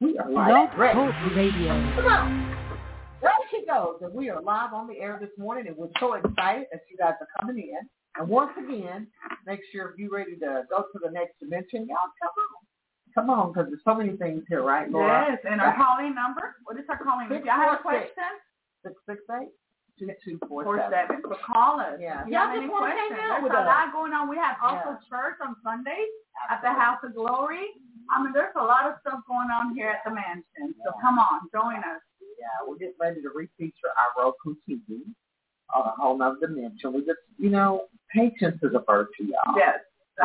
We are Blog live. Talk Radio. Come on. There she goes. And we are live on the air this morning, and we're so excited that you guys are coming in. And once again, make sure if you're ready to go to the next dimension, y'all come on. Come on, because there's so many things here, right, Laura? Yes, and our calling number. What is our calling number? If y'all have a question? 668-2247. So call us. Yeah. If you have any questions. There's a lot going on. We have also church on Sundays at the House of Glory. I mean, there's a lot of stuff going on here at the mansion. So come on, join us. Yeah, we're getting ready to refeature our Roku TV on a whole nother dimension. We just, patience is a virtue, y'all. Yes.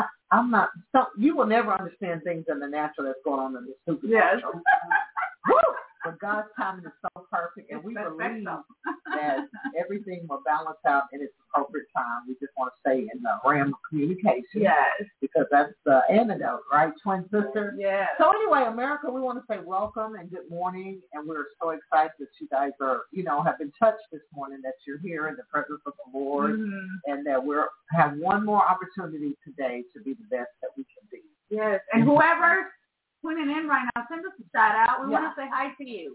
You will never understand things in the natural that's going on in the supernatural. Yes. But God's timing is so perfect, and we believe that everything will balance out in its appropriate time. We just want to stay in the realm of communication. Yes. Because that's the antidote, right, twin sister? Yes. So anyway, America, we want to say welcome and good morning, and we're so excited that you guys are, have been touched this morning, that you're here in the presence of the Lord, and that we have one more opportunity today to be the best that we can be. Yes, and whoever's tuning in right now, send us a shout out. We want to say hi to you.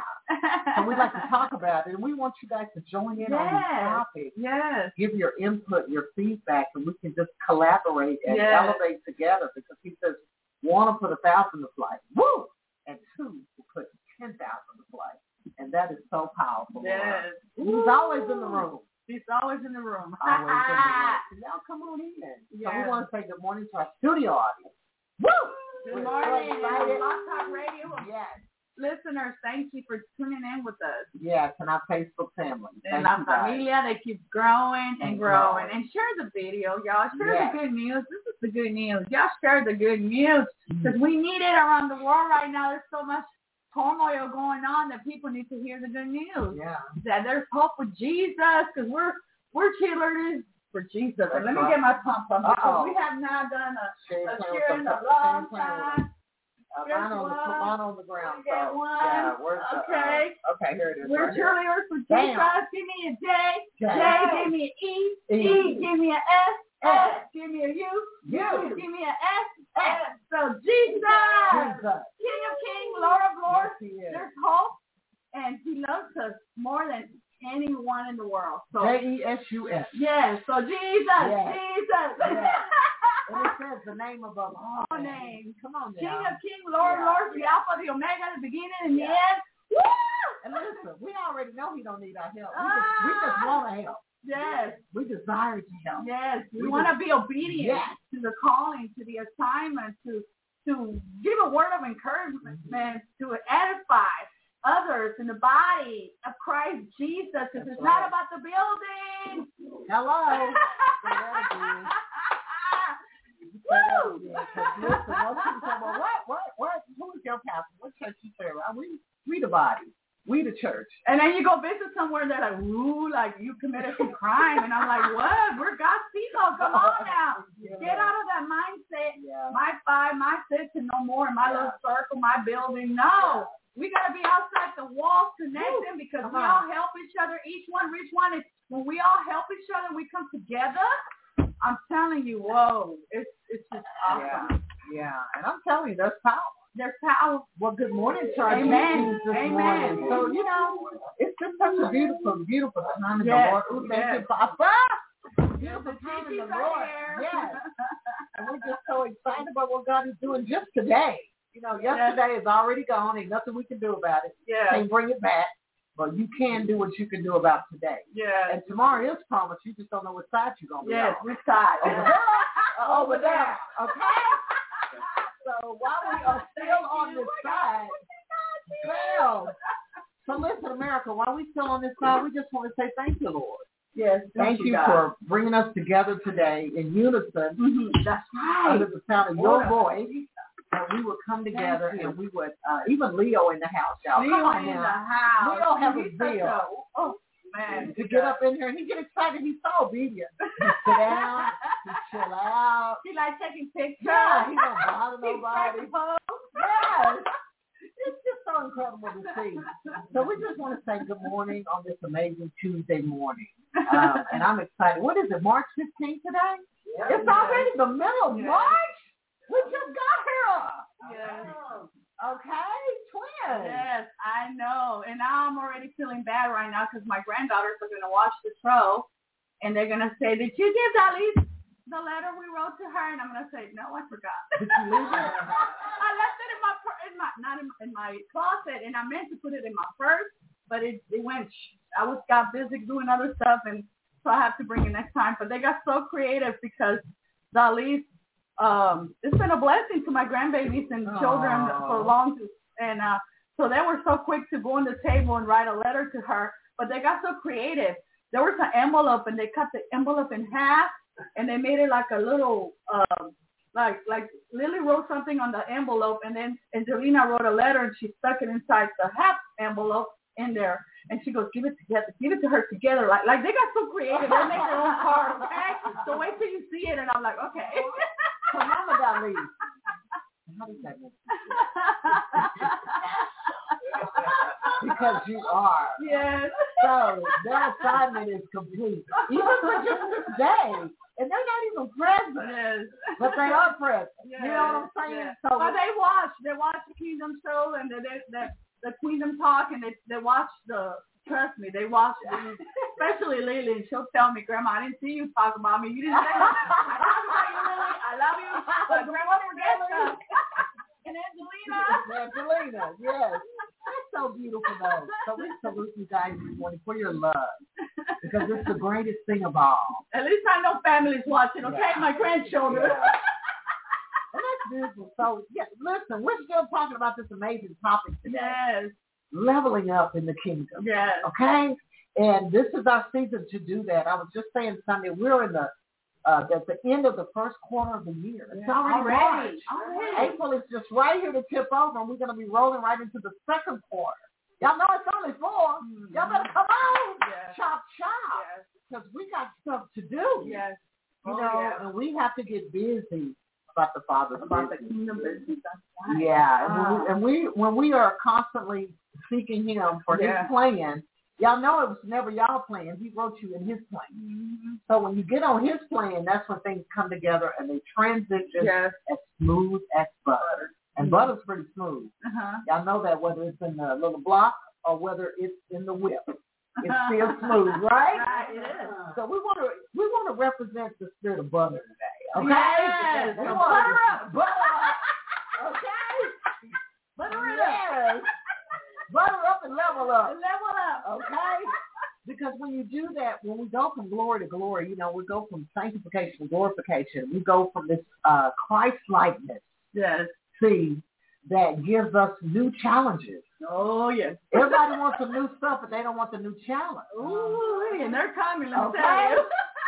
Yeah. And we'd like to talk about it, and we want you guys to join in on these topics. Yes. Give your input, your feedback, and we can just collaborate and elevate together, because he says, one will put 1,000 to flight. Woo! And two will put 10,000 to flight. And that is so powerful. Yes. He's always in the room. He's always in the room. Always in the room. So y'all come on in. Yes. So we want to say good morning to our studio audience. Woo! Good morning. So Blog Talk Radio. Yes. Listeners, thank you for tuning in with us. Yes, and our Facebook family. And La Familia, they keep growing and growing. And share the video, y'all. Share the good news. This is the good news. Y'all share the good news, because we need it around the world right now. There's so much turmoil going on that people need to hear the good news. Yeah. That there's hope with Jesus, because we're cheerleaders for Jesus. That's Let me get my pump up, because we have not done a cheer in a long time. Mine on the ground. Get one. Yeah, where's okay, here it is. We're right cheerleaders for Bam. Jesus. Give me a J. J. Give me an E. Give me an S. Give me a U. Give me an S. So Jesus. King of Kings, Lord of Lords. Yes, there's hope, and He loves us more than anyone in the world. So Jesus. Yes. So Jesus. Yes. Jesus. Yes. And it says the name above all names. Come on, King now. of Kings, Lord of Lords, the Alpha, the Omega, the beginning and the end. Woo! And listen, we already know He don't need our help. We just want to help. Yes. We desire to help. Yes. We want to be obedient to the calling, to the assignment, to give a word of encouragement, to edify others in the body of Christ Jesus. Because it's not about the building. Hello. Woo! Listen, most people say, well, what? Who is your pastor? What church you serve? We the body. We the church. And then you go visit somewhere and they're like, ooh, like you committed some crime. And I'm like, what? We're God's people. Come on now. Get out of that mindset. My 5, my 6, and no more. My little circle, my building. No. We got to be outside the walls connecting, because we all help each other. Each one reach one. When we all help each other, we come together. I'm telling you, whoa, it's just awesome. Yeah, and I'm telling you, there's power. There's power. Well, good morning, Charlie. Amen. Morning. So, it's just such a beautiful, beautiful time in the Lord. Ooh, thank you, Papa. Beautiful time in the Lord. Yes. And we're just so excited about what God is doing just today. Yesterday is already gone. Ain't nothing we can do about it. Can't bring it back. But you can do what you can do about today. Yeah. And tomorrow is promised. You just don't know what side you're going to be on. Yes, which side? Over there. Over there. Okay? So while we are still on this side, so listen, America, while we're still on this side, we just want to say thank you, Lord. Yes. Thank you for bringing us together today in unison. That's right. Under the sound of your voice. And we would come together and we would, even Leo in the house, y'all. Leo in the house. Leo have a zeal. Oh, man. To get up in here and he get excited. He's so obedient. He sit down, he chill out. He like taking pictures. Yeah, he don't bother nobody. Yes. It's just so incredible to see. So we just want to say good morning on this amazing Tuesday morning. And I'm excited. What is it, March 15th today? Yeah, it's already the middle of March? We just got here. Yes. Okay, twins. Yes, I know. And now I'm already feeling bad right now because my granddaughters are going to watch the show, and they're going to say, did you give Dalise the letter we wrote to her? And I'm going to say, no, I forgot. Did you leave it? I left it not in my closet, and I meant to put it in my purse, but it went. I got busy doing other stuff, and so I have to bring it next time. But they got so creative because Dalise, it's been a blessing to my grandbabies and children for long, and so they were so quick to go on the table and write a letter to her. But they got so creative. There was an envelope, and they cut the envelope in half, and they made it like a little, like Lily wrote something on the envelope, and then Angelina wrote a letter, and she stuck it inside the half envelope in there. And she goes, give it to her together. Like they got so creative. They make their own card, okay? So wait till you see it, and I'm like, okay. So Mama Dalise, how does that make you? Because you are. Yes. So their assignment is complete. Even for just this day. And they're not even present. Yes. But they are present. Yes. You know what I'm saying? Yes. So but they watch the Kingdom show and the Kingdom talk, and they watch trust me, they watch it. Especially Lily, and she'll tell me, Grandma, I didn't see you talk about me. You didn't say that. I talk about you, Lily. I love you. But Grandma forgets stuff. And Angelina, yes. That's so beautiful, though. So we salute you guys this morning for your love. Because it's the greatest thing of all. At least I know families watching, okay? Yeah. My grandchildren. Yeah. And that's beautiful. So, yeah, listen, we're still talking about this amazing topic today. Yes. Leveling up in the kingdom. Yes. Okay? And this is our season to do that. I was just saying Sunday, we're in at the end of the first quarter of the year. It's already March. April is just right here to tip over, and we're going to be rolling right into the second quarter. Y'all know it's only 4. Mm-hmm. Y'all better come on. Yes. Chop. Because we got stuff to do. Yes. You know, and we have to get busy about the Father's business. The kingdom business. Right. Yeah. And when we are constantly seeking Him for His plan, y'all know it was never y'all plan. He wrote you in His plan. Mm-hmm. So when you get on His plan, that's when things come together and they transition as smooth as butter. And butter's pretty smooth. Uh-huh. Y'all know that whether it's in the little block or whether it's in the whip. It's still smooth, right? Right, it is. So we want to represent the spirit of butter today, okay? Yes. We want butter up. Okay? Butter it up. Butter up and level up. Okay? Because when you do that, when we go from glory to glory, you know, we go from sanctification to glorification. We go from this Christ-likeness. Yes. See, that gives us new challenges. Oh, yes. Everybody wants some new stuff, but they don't want the new challenge. Ooh, and they're coming, let me tell you.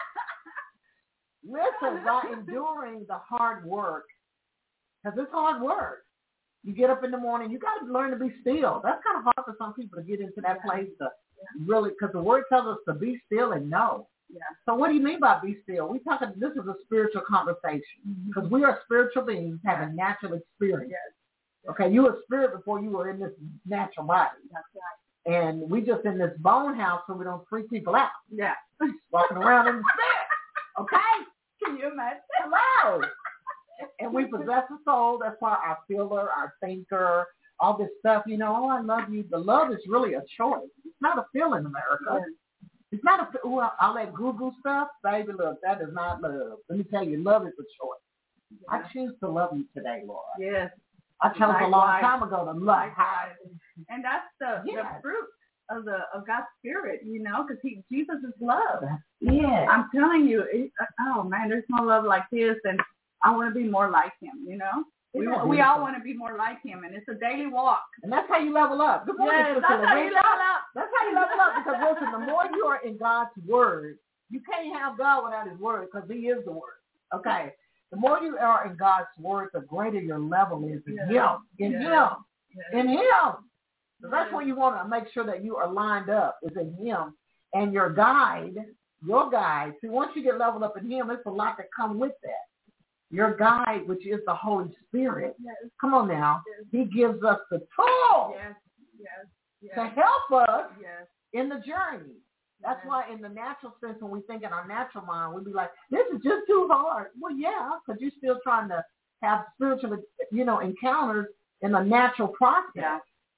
Listen, by enduring the hard work, because it's hard work. You get up in the morning, you got to learn to be still. That's kind of hard for some people to get into that place to really, because the word tells us to be still and know. Yeah. So what do you mean by be still? This is a spiritual conversation because we are spiritual beings having natural experience. Yes. Okay, you were spirit before you were in this natural body. That's right. And we just in this bone house so we don't freak people out. Yeah. Walking around in the spirit. Okay? Can you imagine? Hello. And we possess a soul. That's why our feeler, our thinker, all this stuff, you know, oh, I love you. The love is really a choice. It's not a feeling, America. Yeah. It's not all that Google stuff. Baby, look, that is not love. Let me tell you, love is a choice. Yeah. I choose to love you today, Laura. Yes. I chose a long time ago to love. And that's the fruit of God's Spirit, you know, because Jesus is love. Yeah. I'm telling you, oh man, there's no love like this, and I want to be more like Him, you know. We all want to be more like Him, and it's a daily walk. And that's how you level up. Yes, that's how you level up. That's how you level up, because listen, the more you are in God's Word, you can't have God without His Word, because He is the Word. Okay? The more you are in God's Word, the greater your level is in Him. In Him. So that's where you want to make sure that you are lined up, is in Him. And your guide, see, once you get leveled up in Him, there's a lot that come with that. Your guide, which is the Holy Spirit, come on now, He gives us the tool to help us in the journey. That's why in the natural sense, when we think in our natural mind, we'd be like, this is just too hard. Well, yeah, because you're still trying to have spiritual, encounters in a natural process. Yeah.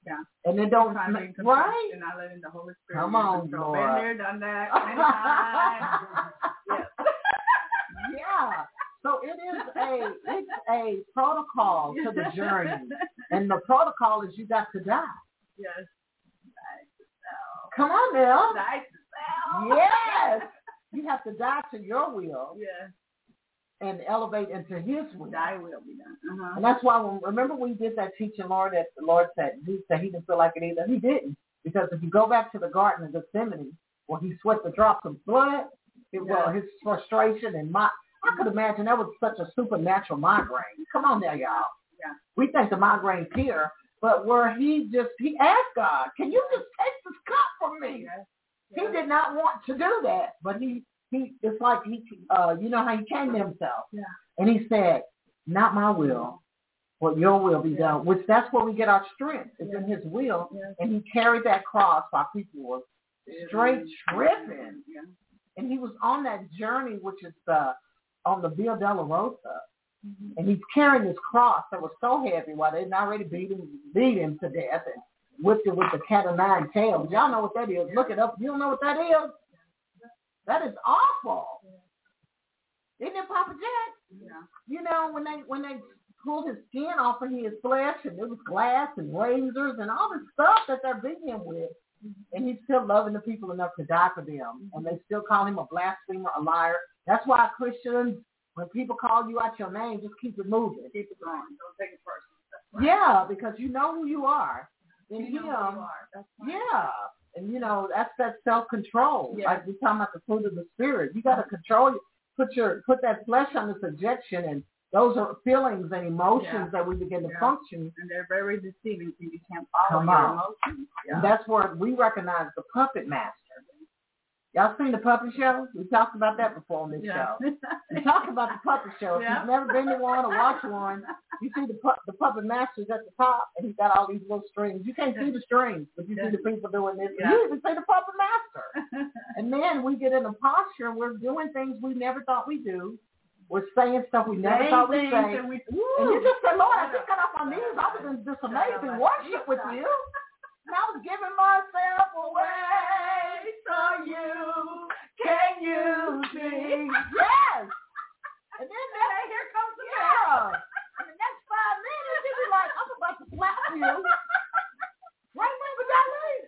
Yeah. And it don't, right? And not letting the Holy Spirit. Come on, Lord. Been there, done that, many times. Yes. Yeah. So it's a protocol to the journey. And the protocol is you got to die. Yes. Come on now. Die to self. Yes. You have to die to your will. Yes. And elevate into his will. Thy will be done. Uh-huh. And that's why, remember we did that teaching, Lord, that the Lord said he didn't feel like it either. He didn't. Because if you go back to the Garden of Gethsemane, where he sweat the drops of blood, well, his frustration and I could imagine that was such a supernatural migraine. Come on now, y'all. Yeah. We think the migraine's here, but where he asked God, can you just take this cup from me? Yes. He did not want to do that, but it's like you know how he came to himself. Yeah. And he said, not my will, but your will be done, which that's where we get our strength. It's in his will. Yeah. And he carried that cross while people were straight tripping. Yeah. And he was on that journey, which is on the Via Dolorosa. Mm-hmm. And he's carrying this cross that was so heavy while they'd already beat him to death and whipped it with the cat o' nine tails. Y'all know what that is. Look it up. You don't know what that is? That is awful. Isn't it, Papa Jack? Yeah. You know, when they pulled his skin off of his flesh, and it was glass and razors and all this stuff that they're beating him with, and he's still loving the people enough to die for them, and they still call him a blasphemer, a liar. That's why Christians, when people call you out your name, just keep it moving. Keep it going. Don't take it personally. Right. Yeah, because you know who you are. In him, yeah. And, you know, that's that self-control. Yeah. Like we're talking about the fruit of the Spirit. You got to control, put that flesh under subjection, and those are feelings and emotions that we begin to function. And they're very deceiving, so you can't follow your emotions. Yeah. And that's where we recognize the puppet master. Y'all seen the puppet show? We talked about that before on this show. We talked about the puppet show. If you've never been to one or watched one, you see the puppet master's at the top, and he's got all these little strings. You can't see the strings, but you see the people doing this. Yeah. You even see the puppet master. And then we get in a posture, and we're doing things we never thought we'd do. We're saying stuff we never thought we'd say. And you just say, Lord, I just got off my knees. I was in this amazing worship with you. And I was giving myself away so you can use me. Yes. And then here comes the girl. In the next 5 minutes, you'll be like, I'm about to slap you. Right when we got leave.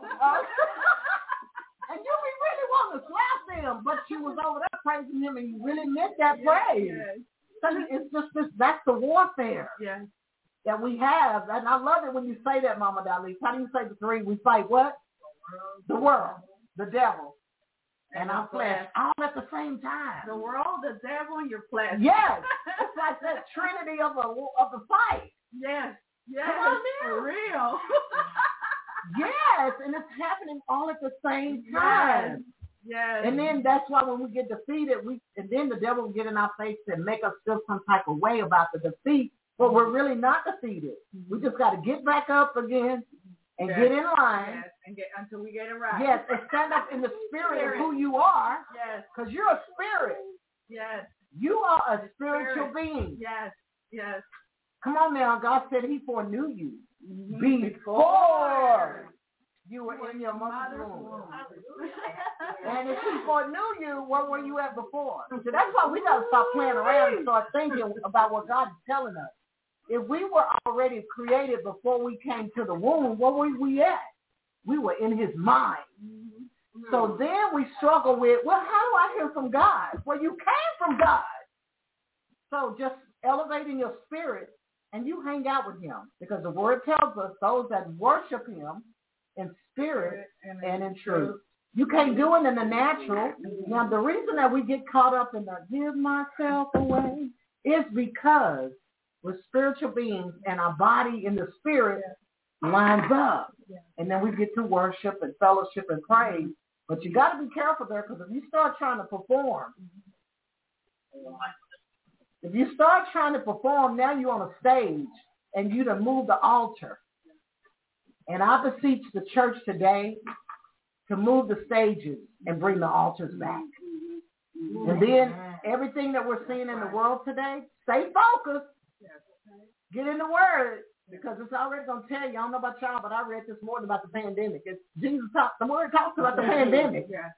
And you be really wanting to slap them, but you was over there praising him, and you really meant that praise. Yes. So it's just this, that's the warfare. Yes. That we have, and I love it when you say that, Mama Dolly. How do you say the three? We fight what? The world, the devil, and our flesh, all at the same time. The world, the devil, and your flesh. Yes, it's like that trinity of the fight. Yes, yes, come on, for real. Yes, and it's happening all at the same time. Yes. And then that's why when we get defeated, and then the devil will get in our face and make us feel some type of way about the defeat. But we're really not defeated. We just got to get back up again and get in line. Yes, and until we get it right. Yes, and stand up in the spirit of who you are. Yes. Because you're a spirit. Yes. You are a spiritual being. Yes, yes. Come on now. God said he foreknew you before you were in your mother's womb. And if he foreknew you, where were you at before? So that's why we got to stop playing around and start thinking about what God is telling us. If we were already created before we came to the womb, where were we at? We were in his mind. Mm-hmm. So then we struggle with, well, how do I hear from God? Well, you came from God. So just elevating your spirit, and you hang out with him, because the word tells us those that worship him in spirit and in truth. You can't do it in the natural. Now, the reason that we get caught up in the give myself away is because we're spiritual beings, and our body in the spirit lines up. And then we get to worship and fellowship and praise. But you got to be careful there, because if you start trying to perform, now you're on a stage, and you done moved the altar. And I beseech the church today to move the stages and bring the altars back. And then everything that we're seeing in the world today, stay focused. Get in the Word. Because it's already going to tell you, I don't know about y'all, but I read this morning about the pandemic. The word talks about the pandemic. Yeah.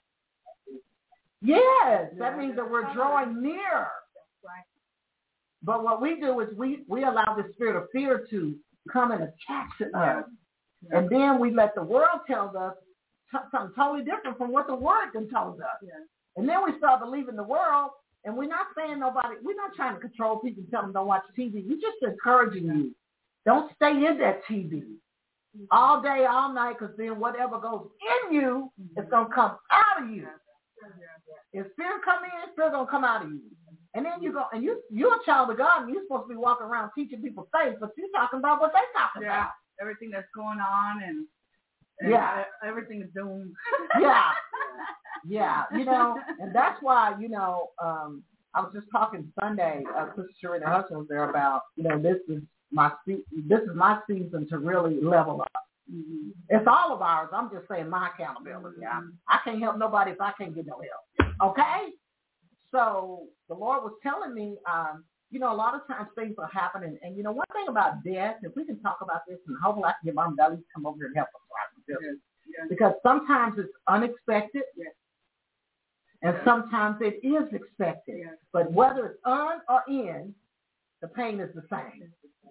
Yes, that means that we're drawing near. Right. But what we do is we allow the spirit of fear to come and attach to us. Yeah. And then we let the world tell us something totally different from what the word then told us. Yeah. And then we start believing the world, and we're not saying nobody, we're not trying to control people and tell them don't watch TV. We're just encouraging you. Don't stay in that TV all day, all night, because then whatever goes in you is going to come out of you. If fear come in, fear going to come out of you. And then you go, and you're a child of God, and you're supposed to be walking around teaching people faith, but you're talking about what they're talking about. Everything that's going on, and everything is doomed. Yeah, and that's why, I was just talking Sunday, Sister Sheree and her husband was there about, this is my season to really level up. Mm-hmm. It's all of ours. I'm just saying my accountability. Mm-hmm. I can't help nobody if I can't get no help. Okay? So the Lord was telling me, a lot of times things are happening. And, one thing about death, if we can talk about this, and hopefully I can get Mom Deli to come over here and help us. Because sometimes it's unexpected. Yes. And sometimes it is expected. Yes. But whether it's on or in, the pain is the same.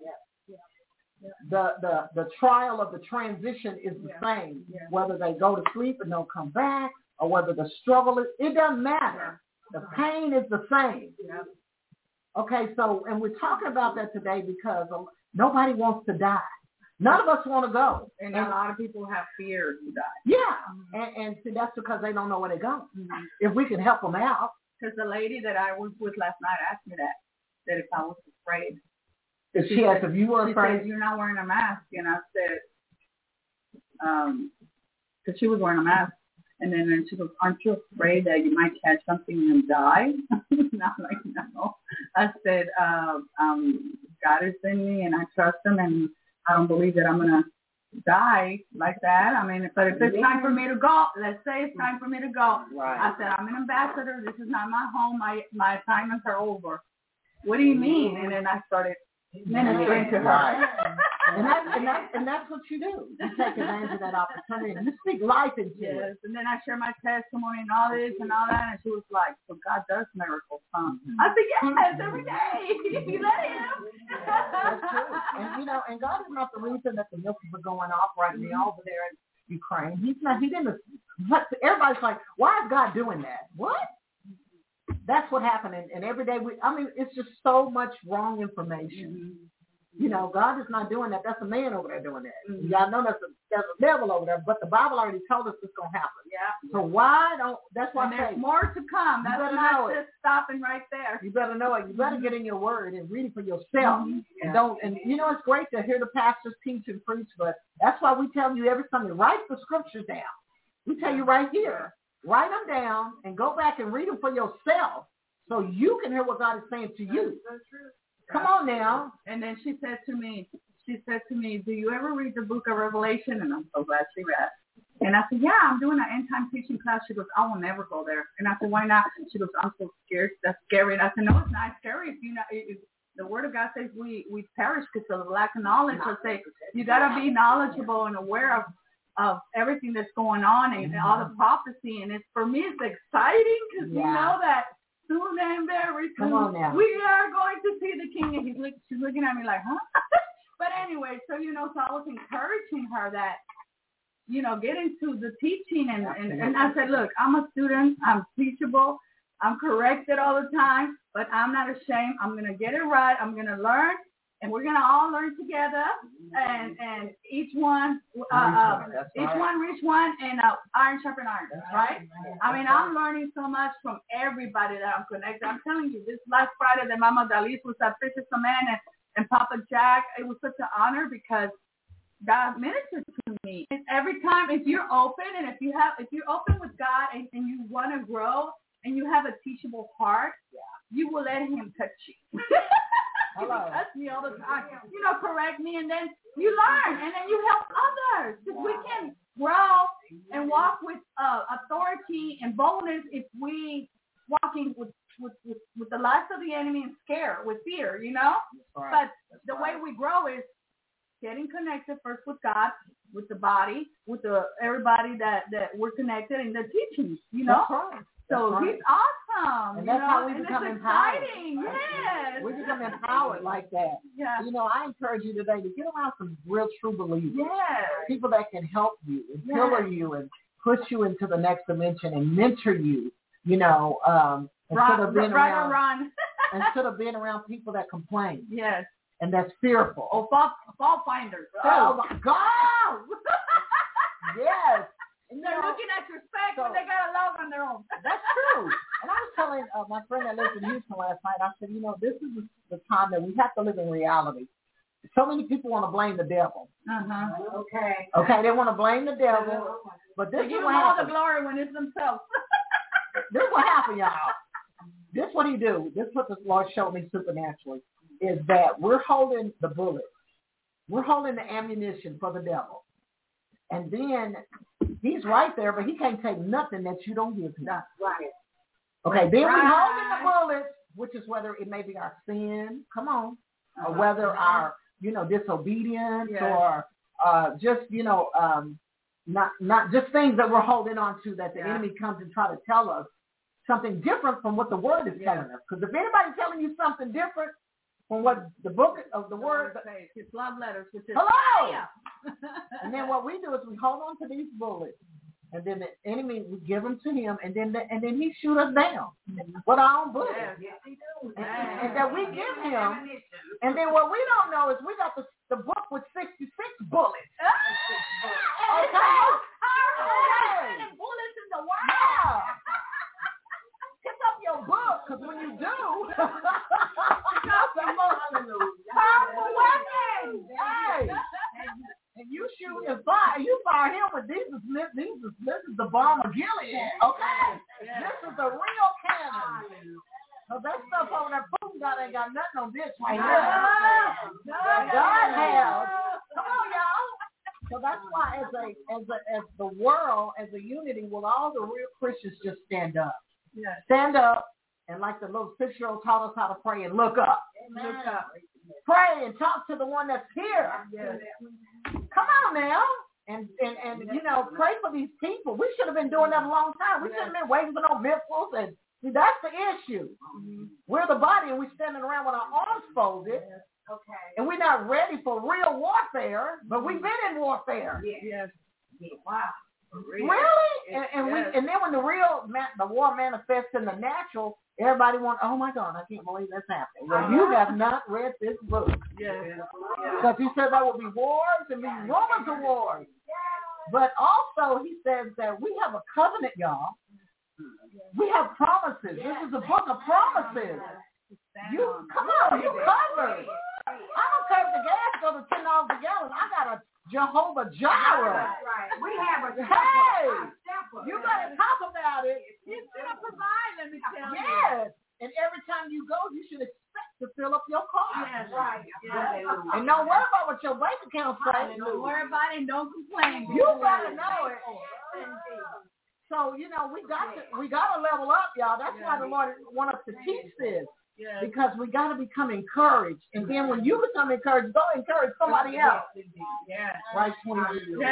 The trial of the transition is the same. Yeah. Whether they go to sleep and don't come back, or whether the struggle is, it doesn't matter. The pain is the same. Yeah. Okay, so, and we're talking about that today because nobody wants to die. None of us want to go. And a lot of people have fear to die. Yeah, and see, that's because they don't know where they're going. Mm-hmm. If we can help them out. Because the lady that I was with last night asked me that if I was afraid. She asked if you were afraid. She said, you're not wearing a mask. And I said, because she was wearing a mask. And then she goes, aren't you afraid that you might catch something and die? And I'm like, no. I said, God is in me and I trust him and I don't believe that I'm going to die like that. I mean, but if it's time for me to go, let's say it's time for me to go. Right. I said, I'm an ambassador. This is not my home. My assignments are over. What do you mean? And then I started ministering to her. Right. and that's what you do. You take advantage of that opportunity and you speak life into it. And then I share my testimony and all this and all that, and she was like, so God does miracles, huh? I said, yes, every day. You let him. That's true. And God is not the reason that the missiles are going off right now over there in Ukraine. He didn't. Everybody's like, why is God doing that? What? That's what happened. And every day it's just so much wrong information. Mm-hmm. God is not doing that. That's a man over there doing that. Mm-hmm. Y'all know there's a devil over there, but the Bible already told us it's going to happen. Yeah. So that's why there's more to come. That's not just stopping right there. You better know it. You better get in your word and read it for yourself. Mm-hmm. And it's great to hear the pastors teach and preach, but that's why we tell you every Sunday, write the scriptures down. We tell you right here, write them down and go back and read them for yourself so you can hear what God is saying to you. That's true. Come on now. And then she said to me, do you ever read the book of Revelation? And I'm so glad she read. And I said, yeah, I'm doing an end-time teaching class. She goes, I will never go there. And I said, why not? She goes, I'm so scared. That's scary. And I said, no, it's not scary. If the Word of God says we perish because of the lack of knowledge. So say, you got to be knowledgeable and aware of everything that's going on and all the prophecy. And for me, it's exciting because we know that soon and very soon we are going to see the King. And she's looking at me like, huh? But anyway, so I was encouraging her that, get into the teaching. And I said, look, I'm a student. I'm teachable. I'm corrected all the time, but I'm not ashamed. I'm going to get it right. I'm going to learn. And we're gonna all learn together, and each one reach one, and iron sharpen iron. That's right. I mean, I'm learning so much from everybody that I'm connected. I'm telling you, this last Friday that Mama Dalis was at Fisher Saman and Papa Jack, it was such an honor because God ministered to me. And every time, if you're open and if you're open with God and you want to grow and you have a teachable heart, you will let Him touch you. You touch me all the time, correct me, and then you learn, and then you help others. Because we can grow and walk with authority and boldness if we walking with the lies of the enemy and with fear, But the way we grow is connected first with God, with the body, with everybody that we're connected in the teachings, you know. That's right. So right. He's awesome. And that's how we and become it's empowered. exciting. Yes. We become empowered like that. Yeah. You know, I encourage you today to get around some real true believers. Yes. People that can help you and pillar you and push you into the next dimension and mentor you, you know, instead of being around people that complain. Yes. And that's fearful. Oh, fault finders. Oh my God. Yes. And they're looking at your specs when they got a log on their own. That's true. And I was telling my friend that lives in Houston last night, I said, you know, this is the time that we have to live in reality. So many people want to blame the devil. Okay, they want to blame the devil. But this is what happens. All the glory when it's themselves. This is what happened, y'all. This is what he do. This is what the Lord showed me supernaturally, is that we're holding the bullets. We're holding the ammunition for the devil. And then he's right there, but he can't take nothing that you don't give him. That's right. Okay, then we're holding the bullets, which is whether it may be our sin, come on, or whether our, you know, disobedience or just, you know, not just things that we're holding on to that the enemy comes and try to tell us something different from what the word is telling us. Because if anybody's telling you something different from what the book of the word says, it's love letters, which is hello. And then what we do is we hold on to these bullets, and then the enemy, we give them to him, and then he shoot us down with our own bullets. Yes, he does. And that we give him, and then what we don't know is we got the book with 66 bullets. Okay. Bullets in the world. Pick up your book, because when you do, powerful weapons. Hey. And you shoot and fire. You fire him with this is the bomb of Gilead. Okay? This is the real cannon. So that stuff over there, Putin ain't got nothing on this right now. God has. Come on, y'all. So that's why as the world, as a unity, will all the real Christians just stand up. Yes. Stand up, and like the little 6-year-old taught us how to pray and look up. Amen. Look up. Pray and talk to the one that's here. Yes. Come on now. And you know, pray for these people. We should have been doing that a long time. We shouldn't have been waiting for no missiles. And see, that's the issue. Mm-hmm. We're the body, and we're standing around with our arms folded. Yes. Okay. And we're not ready for real warfare, but we've been in warfare. Yes. Wow. Really? And then when the war manifests in the natural, everybody wants, oh my God, I can't believe that's happening. Well, you have not read this book. Because he said there will be wars and be rumors of wars. But also he says that we have a covenant, y'all. We have promises. This is a book of promises. You come on, you covered. I don't care if the gas goes to $10 a gallon. I got a Jehovah Jireh. Right. We have a you better talk about it. He's going to provide, let me tell you. Yes. And every time you go, you should expect to fill up your car. Yes, right. Yes. And don't worry about what your bank account says. Don't worry about it and don't complain. You better know it. So, you know, we got to level up, y'all. That's why the Lord wants us to teach this. Yes. Because we got to become encouraged. And then when you become encouraged, go encourage somebody else. Yeah. Right. Yeah,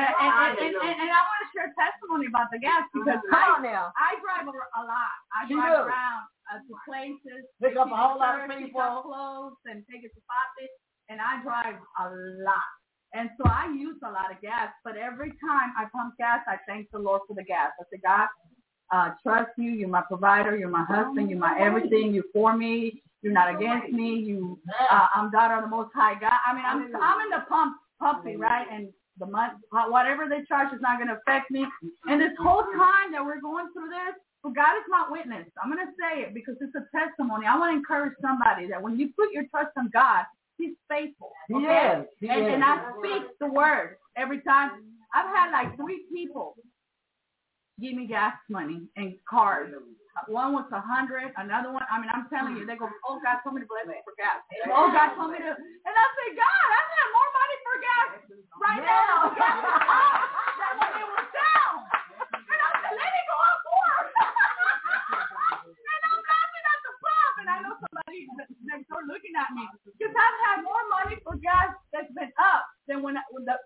and I want to share testimony about the gas because I drive a lot. I drive around to places. Pick up a whole lot of people. Pick up clothes and take it to pockets. And I drive a lot. And so I use a lot of gas. But every time I pump gas, I thank the Lord for the gas. I say, God, trust you. You're my provider. You're my husband. You're my everything. You're for me. You're not against me. I'm daughter of the Most High God. I mean, I'm in the pumpy, right? And the month, whatever they charge is not going to affect me. And this whole time that we're going through this, well, God is my witness. I'm going to say it because it's a testimony. I want to encourage somebody that when you put your trust in God, He's faithful. Okay? He is. And I speak the word every time. I've had like 3 people give me gas money and cars. One was 100, another one, I mean, I'm telling you, they go, oh, God told me to bless me for gas. Oh, God told me to, and I say, God, I have more money for gas right now than when it was down. And I said, let it go up more. And I'm laughing at the pump, and I know somebody next door looking at me. Because I've had more money for gas that's been up than when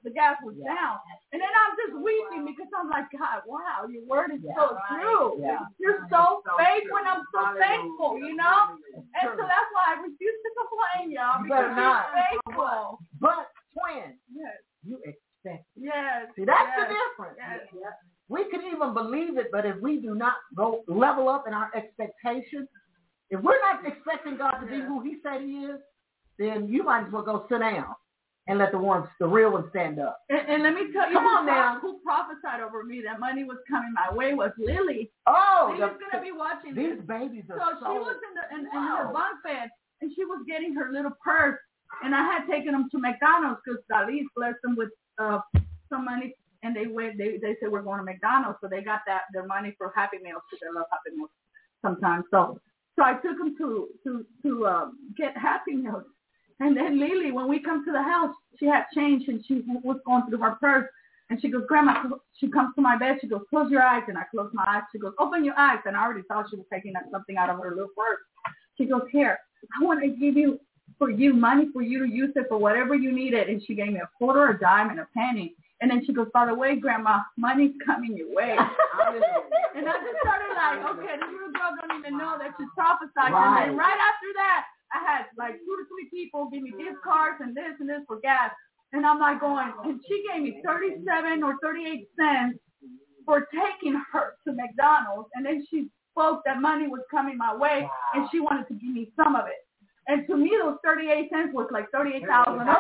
And then I'm just weeping because I'm like, God, wow, your word is so true. Yeah. You're so faithful, and I'm so thankful, you know? And so that's why I refuse to complain, y'all, because you're faithful. But, twin, you expect it. Yes. See, that's the difference. Yes. We can even believe it, but if we do not go level up in our expectations, if we're not expecting God to be who he said he is, then you might as well go sit down and let the real one stand up. And let me tell you, who prophesied over me that money was coming my way was Lily. Oh, Lily's going to be watching these this. babies are so she was in her bunk bed, and she was getting her little purse, and I had taken them to McDonald's because Dalit blessed them with some money, and they said we're going to McDonald's, so they got their money for Happy Meals because I love Happy Meals sometimes. So I took them to get Happy Meals. And then Lily, when we come to the house, she had change, and she was going through her purse. And she goes, Grandma, she comes to my bed. She goes, close your eyes. And I close my eyes. She goes, open your eyes. And I already thought she was taking something out of her little purse. She goes, here, I want to give you money for you to use it for whatever you needed. And she gave me a quarter, a dime, and a penny. And then she goes, by the way, Grandma, money's coming your way. And I just started like, okay, this little girl don't even know that she's prophesied. Right. And then right after that, I had like 2 to 3 people give me gift cards and this for gas. And I'm like going, and she gave me 37 or 38 cents for taking her to McDonald's. And then she spoke that money was coming my way, and she wanted to give me some of it. And to me, those 38 cents was like 38,000. Come on.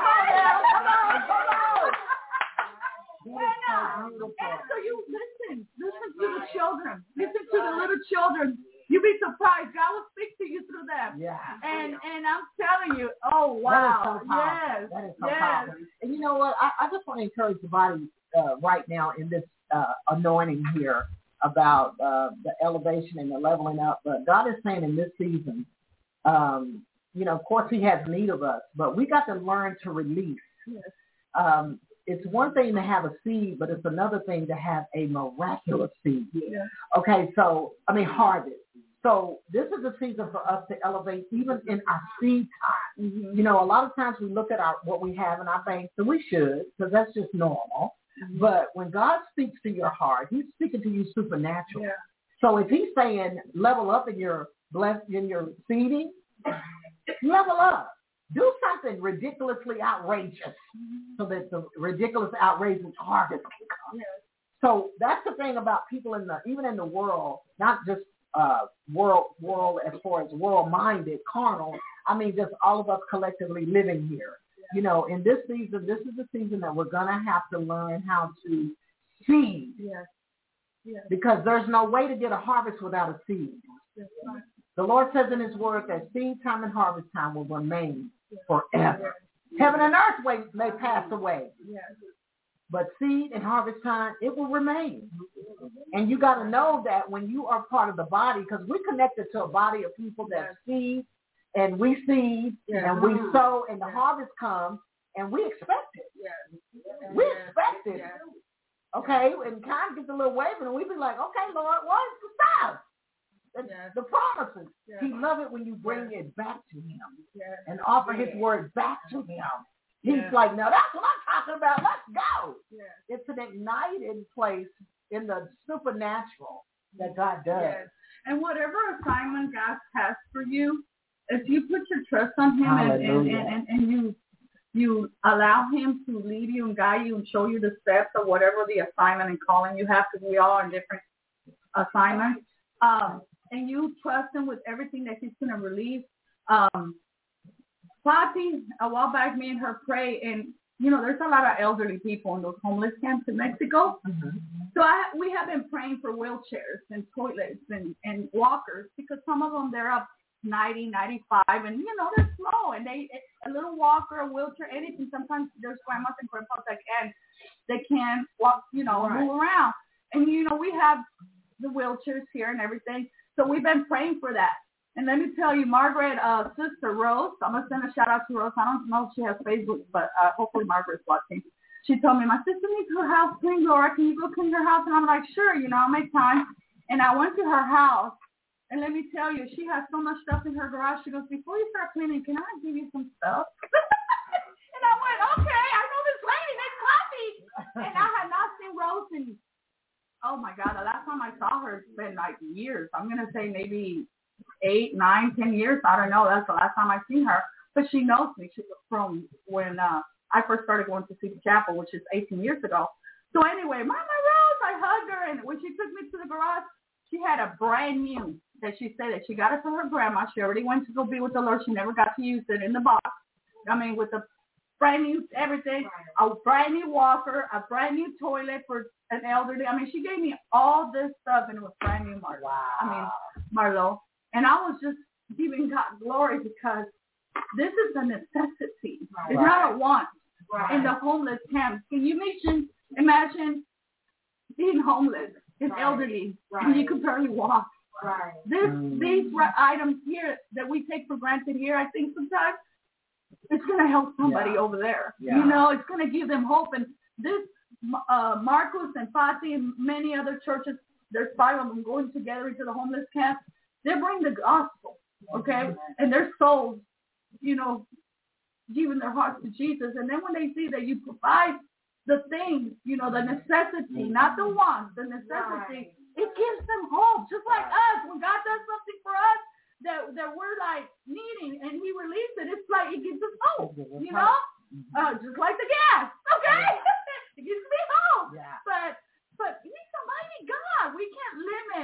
And so you listen to the children. Listen to the little children. You'd be surprised. God will speak to you through them. Yeah. And I'm telling you, oh, wow. That is so powerful. And you know what? I just want to encourage the body right now in this anointing here about the elevation and the leveling up. But God is saying in this season, of course he has need of us, but we got to learn to release. Yes. It's one thing to have a seed, but it's another thing to have a miraculous seed. Yeah. Okay, harvest. So this is a season for us to elevate even in our seed time. Mm-hmm. A lot of times we look at what we have in our banks, and we should, because that's just normal. Mm-hmm. But when God speaks to your heart, he's speaking to you supernatural. Yeah. So if he's saying level up in your seeding, level up. Do something ridiculously outrageous so that the ridiculous, outrageous harvest can come. Yes. So that's the thing about people even in the world, not just world as far as world-minded, carnal. I mean, just all of us collectively living here. Yeah. In this season, this is the season that we're going to have to learn how to seed. Yes. Yes. Because there's no way to get a harvest without a seed. Yes. The Lord says in his word that seed time and harvest time will remain forever. Heaven and earth may pass away, but seed and harvest time, it will remain. And you got to know that when you are part of the body, because we're connected to a body of people that seed, and we seed, and we sow, and the harvest comes, and we expect it. We expect it. Okay, and kind of gets a little waving, and we be like, okay, Lord, what is the stuff? The promises. He loves it when you bring it back to him and offer his word back to him. He's like, no, that's what I'm talking about. Let's go. It's an ignited place in the supernatural that God does. And whatever assignment God has for you, if you put your trust on him and you allow him to lead you and guide you and show you the steps of whatever the assignment and calling you have, because we all are in different assignments, and you trust him with everything that he's going to release. Pati, a while back, me and her pray, and, there's a lot of elderly people in those homeless camps in Mexico. Mm-hmm. So we have been praying for wheelchairs and toilets and walkers, because some of them, they're up 90, 95, and, they're slow, and a little walker, a wheelchair, anything. Sometimes there's grandmas and grandpas that they can't walk, move around. And, we have the wheelchairs here and everything. So we've been praying for that. And let me tell you, Margaret, Sister Rose, I'm going to send a shout out to Rose. I don't know if she has Facebook, but hopefully Margaret's watching. She told me, my sister needs her house cleaned, Laura. Can you go clean her house? And I'm like, sure, I'll make time. And I went to her house, and let me tell you, she has so much stuff in her garage. She goes, before you start cleaning, can I give you some stuff? And I went, okay, I know this lady named Coffee. And I had not seen Rose in, oh my God, the last time I saw her, it's been like years. I'm going to say maybe 8, 9, 10 years. I don't know. That's the last time I've seen her. But she knows me. She's from when I first started going to City Chapel, which is 18 years ago. So anyway, Mama Rose, I hugged her. And when she took me to the garage, she had a brand new that she said that she got it for her grandma. She already went to go be with the Lord. She never got to use it in the box. I mean, with the brand new everything, a brand new walker, a brand new toilet for an elderly. I mean, she gave me all this stuff, and it was brand new, Marlo. Wow. I mean, Marlo. And I was just giving God glory because this is a necessity. It's not a want. Right. In the homeless camps. Can you imagine being homeless and elderly and you can barely walk? Right. These items here that we take for granted here, I think sometimes it's going to help somebody over there. Yeah. You know, it's going to give them hope. And this Marcos and Fati and many other churches, there's 5 of them going together into the homeless camp. They bring the gospel, okay? And their souls, you know, giving their hearts to Jesus. And then when they see that you provide the things, you know, the necessity, not the want, the necessity, it gives them hope. Just like us, when God does something for us that we're like needing and he released it, it's like it gives us hope, you know? Just like the gas, okay? It gives me hope. Yeah. But he's a mighty God. We can't limit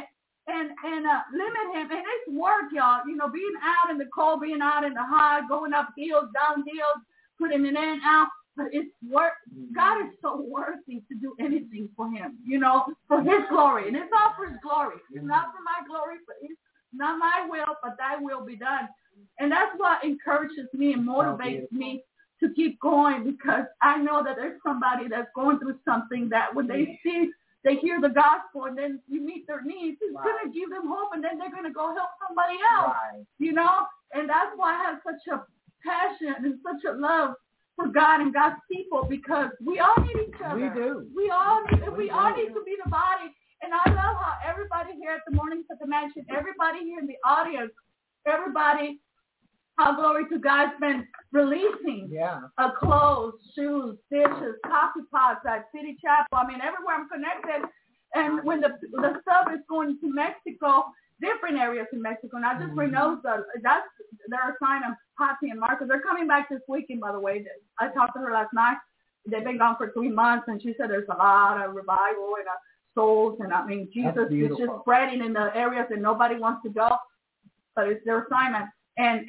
limit him. And it's work, y'all. You know, being out in the cold, being out in the hot, going up hills, down hills, putting it in, out. But it's work. God is so worthy to do anything for him, you know, for his glory. And it's all for his glory. It's not for my glory, but it's not my will, but thy will be done. And that's what encourages me and motivates me to keep going, because I know that there's somebody that's going through something that when they hear the gospel and then you meet their needs, it's going to give them hope, and then they're going to go help somebody else, you know? And that's why I have such a passion and such a love for God and God's people, because we all need each other. We do. We all need to be the body. And I love how everybody here at the Mornings at the Mansion, everybody here in the audience, everybody, how glory to God's been releasing clothes, shoes, dishes, coffee pots at City Chapel. I mean, everywhere I'm connected. And when the stuff is going to Mexico, different areas in Mexico, not just Reynosa, that's their assignment, Patti and Marcos. They're coming back this weekend, by the way. I talked to her last night. They've been gone for 3 months, and she said there's a lot of revival and souls. And, I mean, Jesus is just spreading in the areas that nobody wants to go, but it's their assignment. And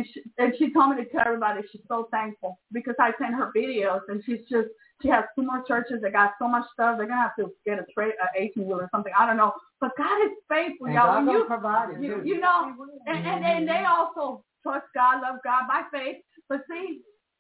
she told me to tell everybody she's so thankful, because I sent her videos, and she has 2 more churches that got so much stuff. They're going to have to get a 18-wheel or something. I don't know. But God is faithful, y'all. When you provide it, you know, and they also trust God, love God by faith. But see,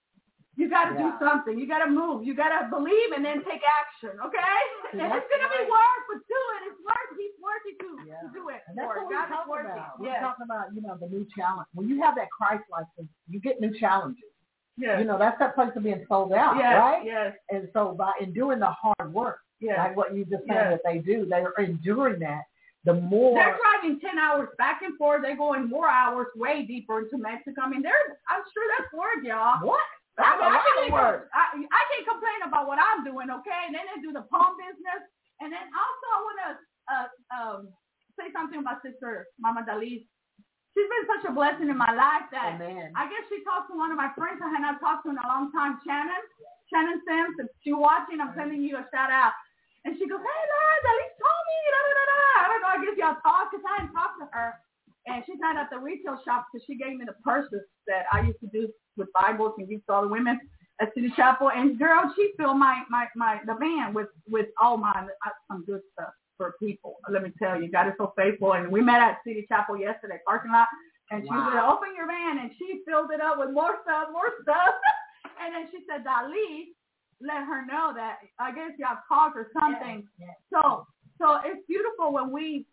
you got to do something. You got to move. You got to believe and then take action, okay? See, and it's going to be work, but do it. It's worth. He's worthy to do it. And that's what we're talking about. We're talking about, you know, the new challenge. When you have that Christ license, you get new challenges. Yes. You know, that's that place of being sold out, right? Yes. And so by enduring the hard work, like what you just said that they do, they're enduring that. The more they're driving 10 hours back and forth, they're going more hours way deeper into Mexico. I mean, I'm sure that's work, y'all. What? I can't complain about what I'm doing, okay? And then they do the palm business. And then also I want to say something about Sister Mama Dalis. She's been such a blessing in my life that I guess she talked to one of my friends I had not talked to in a long time, Shannon Sims. If she's watching, I'm sending you a shout out. And she goes, hey, Laura, Dalis told me, I don't know, I guess y'all talk, because I hadn't talked to her. And she's not at the retail shop, because she gave me the purses that I used to do with Bibles and give to all the women at City Chapel. And girl, she filled the van with all some good stuff for people. Let me tell you, God is so faithful. And we met at City Chapel yesterday, parking lot, and she said, open your van, and she filled it up with more stuff. And then she said, Dalis, let her know that I guess y'all talk or something. Yes. So it's beautiful when we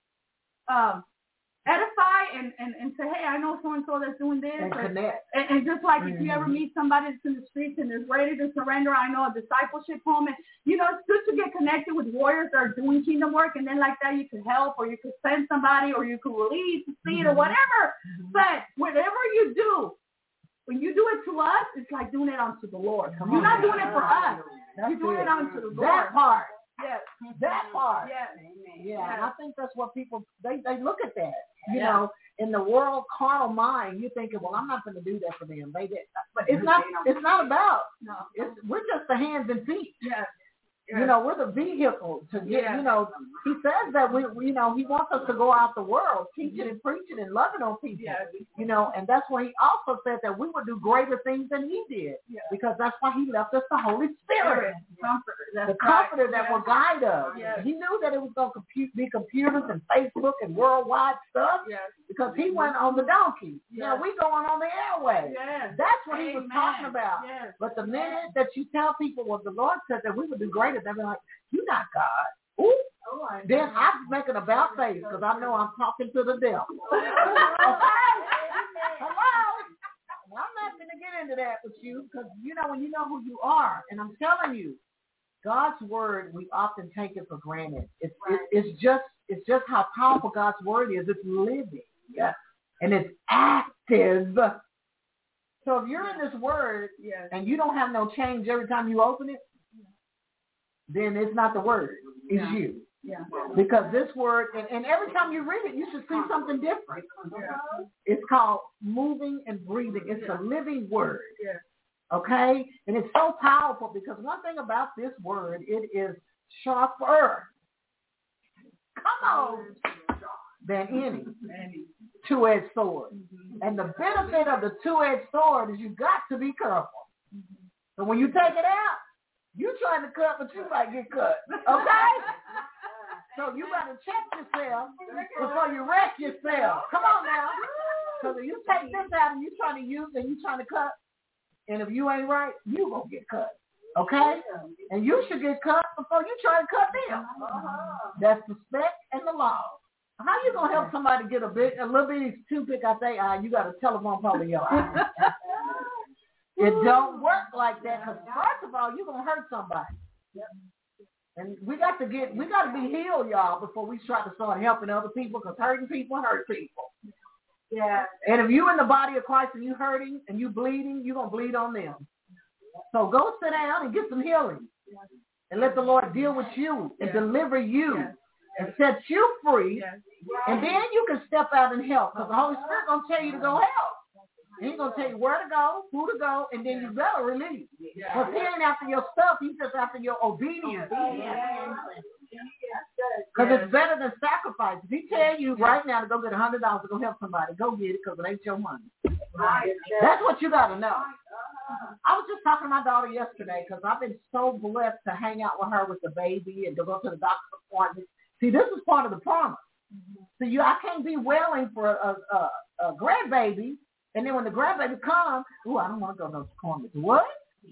edify and say, hey, I know so-and-so that's doing this. And connect. And just like if you ever meet somebody that's in the streets and is ready to surrender, I know a discipleship home. And, you know, it's good to get connected with warriors that are doing kingdom work. And then like that, you can help, or you could send somebody, or you could release a seed or whatever. But whatever you do, when you do it to us, it's like doing it unto the Lord. You're not doing it for us. You're doing it unto the Lord. That part. Yes. That part. Yes. Yeah, yes. and I think that's what people, they look at that. You know, in the world carnal mind, you're thinking, well, I'm not going to do that for them. They did. But it's not about. No. We're just the hands and feet. Yes. You know, we're the vehicle to get, you know, he says that we, you know, he wants us to go out the world, teaching and preaching and loving on people, you know, and that's why he also said that we would do greater things than he did, because that's why he left us the Holy Spirit, the comforter that will guide us. He knew that it was going to be computers and Facebook and worldwide stuff, because he went on the donkey. Now we going on the airway. That's what he was talking about. But the minute that you tell people, well, the Lord said that we would do greater, they're like, you're not God. Ooh. Then I'm making a about face because I know I'm talking to the devil. Okay? Hello? Well, I'm not going to get into that with you because, you know, when you know who you are, and I'm telling you, God's word, we often take it for granted. It's just how powerful God's word is. It's living. And it's active. So if you're in this word and you don't have no change every time you open it, then it's not the word. It's you. Because this word, and every time you read it, you should see something different. It's called moving and breathing. It's a living word. Okay? And it's so powerful because one thing about this word, it is sharper. Come on. Than any two-edged sword. And the benefit of the two-edged sword is you got to be careful. So when you take it out, you trying to cut, but you might get cut. Okay? So you got to check yourself before you wreck yourself. Come on now. So if you take this out and you trying to use it and you trying to cut, and if you ain't right, you going to get cut. Okay? And you should get cut before you try to cut them. That's the spec and the law. How you going to help somebody get a little bitty toothpick out their eye? You got a telephone pole in your eye. It don't work like that because first of all, you're going to hurt somebody. And we got to be healed, y'all, before we try to start helping other people because hurting people hurt people. And if you in the body of Christ and you hurting and you bleeding, you're going to bleed on them. So go sit down and get some healing. And let the Lord deal with you and deliver you and set you free. And then you can step out and help because the Holy Spirit going to tell you to go help. He's going to tell you where to go, who to go, and then you better release. Because he ain't after your stuff. He's just after your obedience. Because it's better than sacrifice. If he tell you right now to go get $100 to go help somebody, go get it because it ain't your money. That's what you got to know. I was just talking to my daughter yesterday because I've been so blessed to hang out with her with the baby and to go to the doctor's appointment. See, this is part of the promise. So I can't be wailing for a grandbaby. And then when the grandbaby comes, I don't want to go to those appointments. What?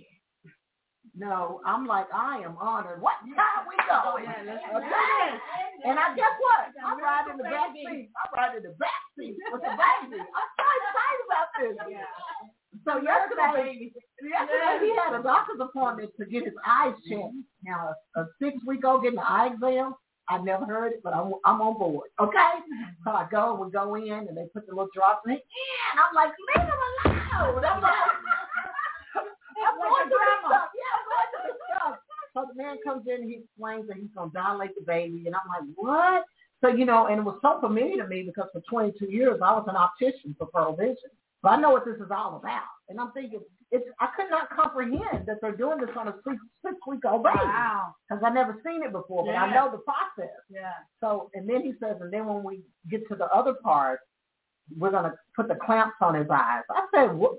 No, I'm like, I am honored. What time we going? Okay. And I guess what? I'm riding in the back seat. With the baby. I'm so excited about this. So yesterday he had a doctor's appointment to get his eyes checked. Now, a 6-week-old getting an eye exam, I never heard it, but I'm on board. Okay? So we go in, and they put the little drops in. And I'm like, leave him alone. I'm going to the stuff. So the man comes in, and he explains that he's going to dilate the baby. And I'm like, what? So, and it was so familiar to me because for 22 years, I was an optician for Pearl Vision. So I know what this is all about. And I'm thinking, I could not comprehend that they're doing this on a 6-week-old baby. Wow. Because I've never seen it before, but I know the process. So, and then he says, and then when we get to the other part, we're going to put the clamps on his eyes. I said, oh!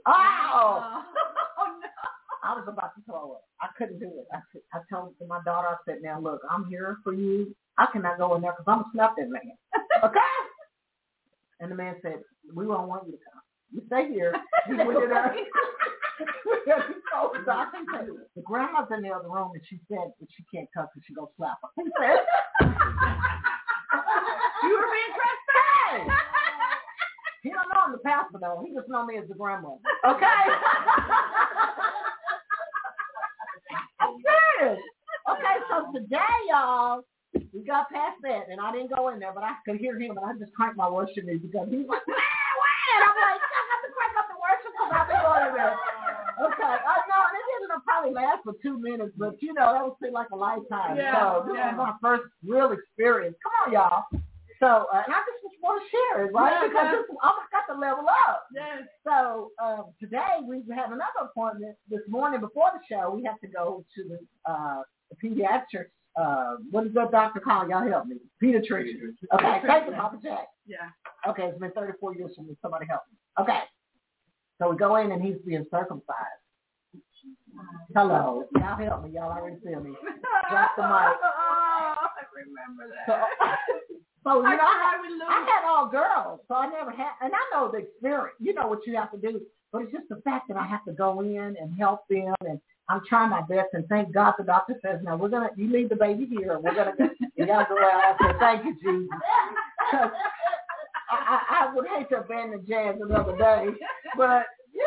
I was about to throw up. I couldn't do it. I told my daughter, I said, now look, I'm here for you. I cannot go in there because I'm going to snap that man. Okay? And the man said, we don't want you to come. You stay here. He went in there. The grandma's in the other room and she said that she can't come because she gonna slap her. He said, you were being transparent. He don't know I'm the pastor though. He just know me as the grandmother. Okay? I'm serious. Okay, so today, y'all, we got past that and I didnn't go in there, but I could hear him and I just cranked my worship music because he's like, and I'm like, I got to crank up the worship because I've been going in there. Okay, no, and it isn't a only last for 2 minutes, but that would seem like a lifetime. Yeah, So this is my first real experience. Come on, y'all. So and I just want to share it, right? Because I got to level up. Yes. So today we have another appointment this morning before the show. We have to go to the pediatrics. What is that doctor called? Y'all help me. Pediatrician. Okay, thank you, Papa Jack. Yeah. Okay, it's been 34 years for me. Somebody help me. Okay. So we go in and he's being circumcised. Hello. Y'all help me. Y'all already feel me. Drop the mic. Oh, I remember that. So I had all girls, so I never had, and I know the experience. You know what you have to do, but it's just the fact that I have to go in and help them, and I'm trying my best. And thank God the doctor says, "No, you leave the baby here. We're gonna, you gotta go out." I said, "Thank you, Jesus." I would hate to abandon Jazz another day, but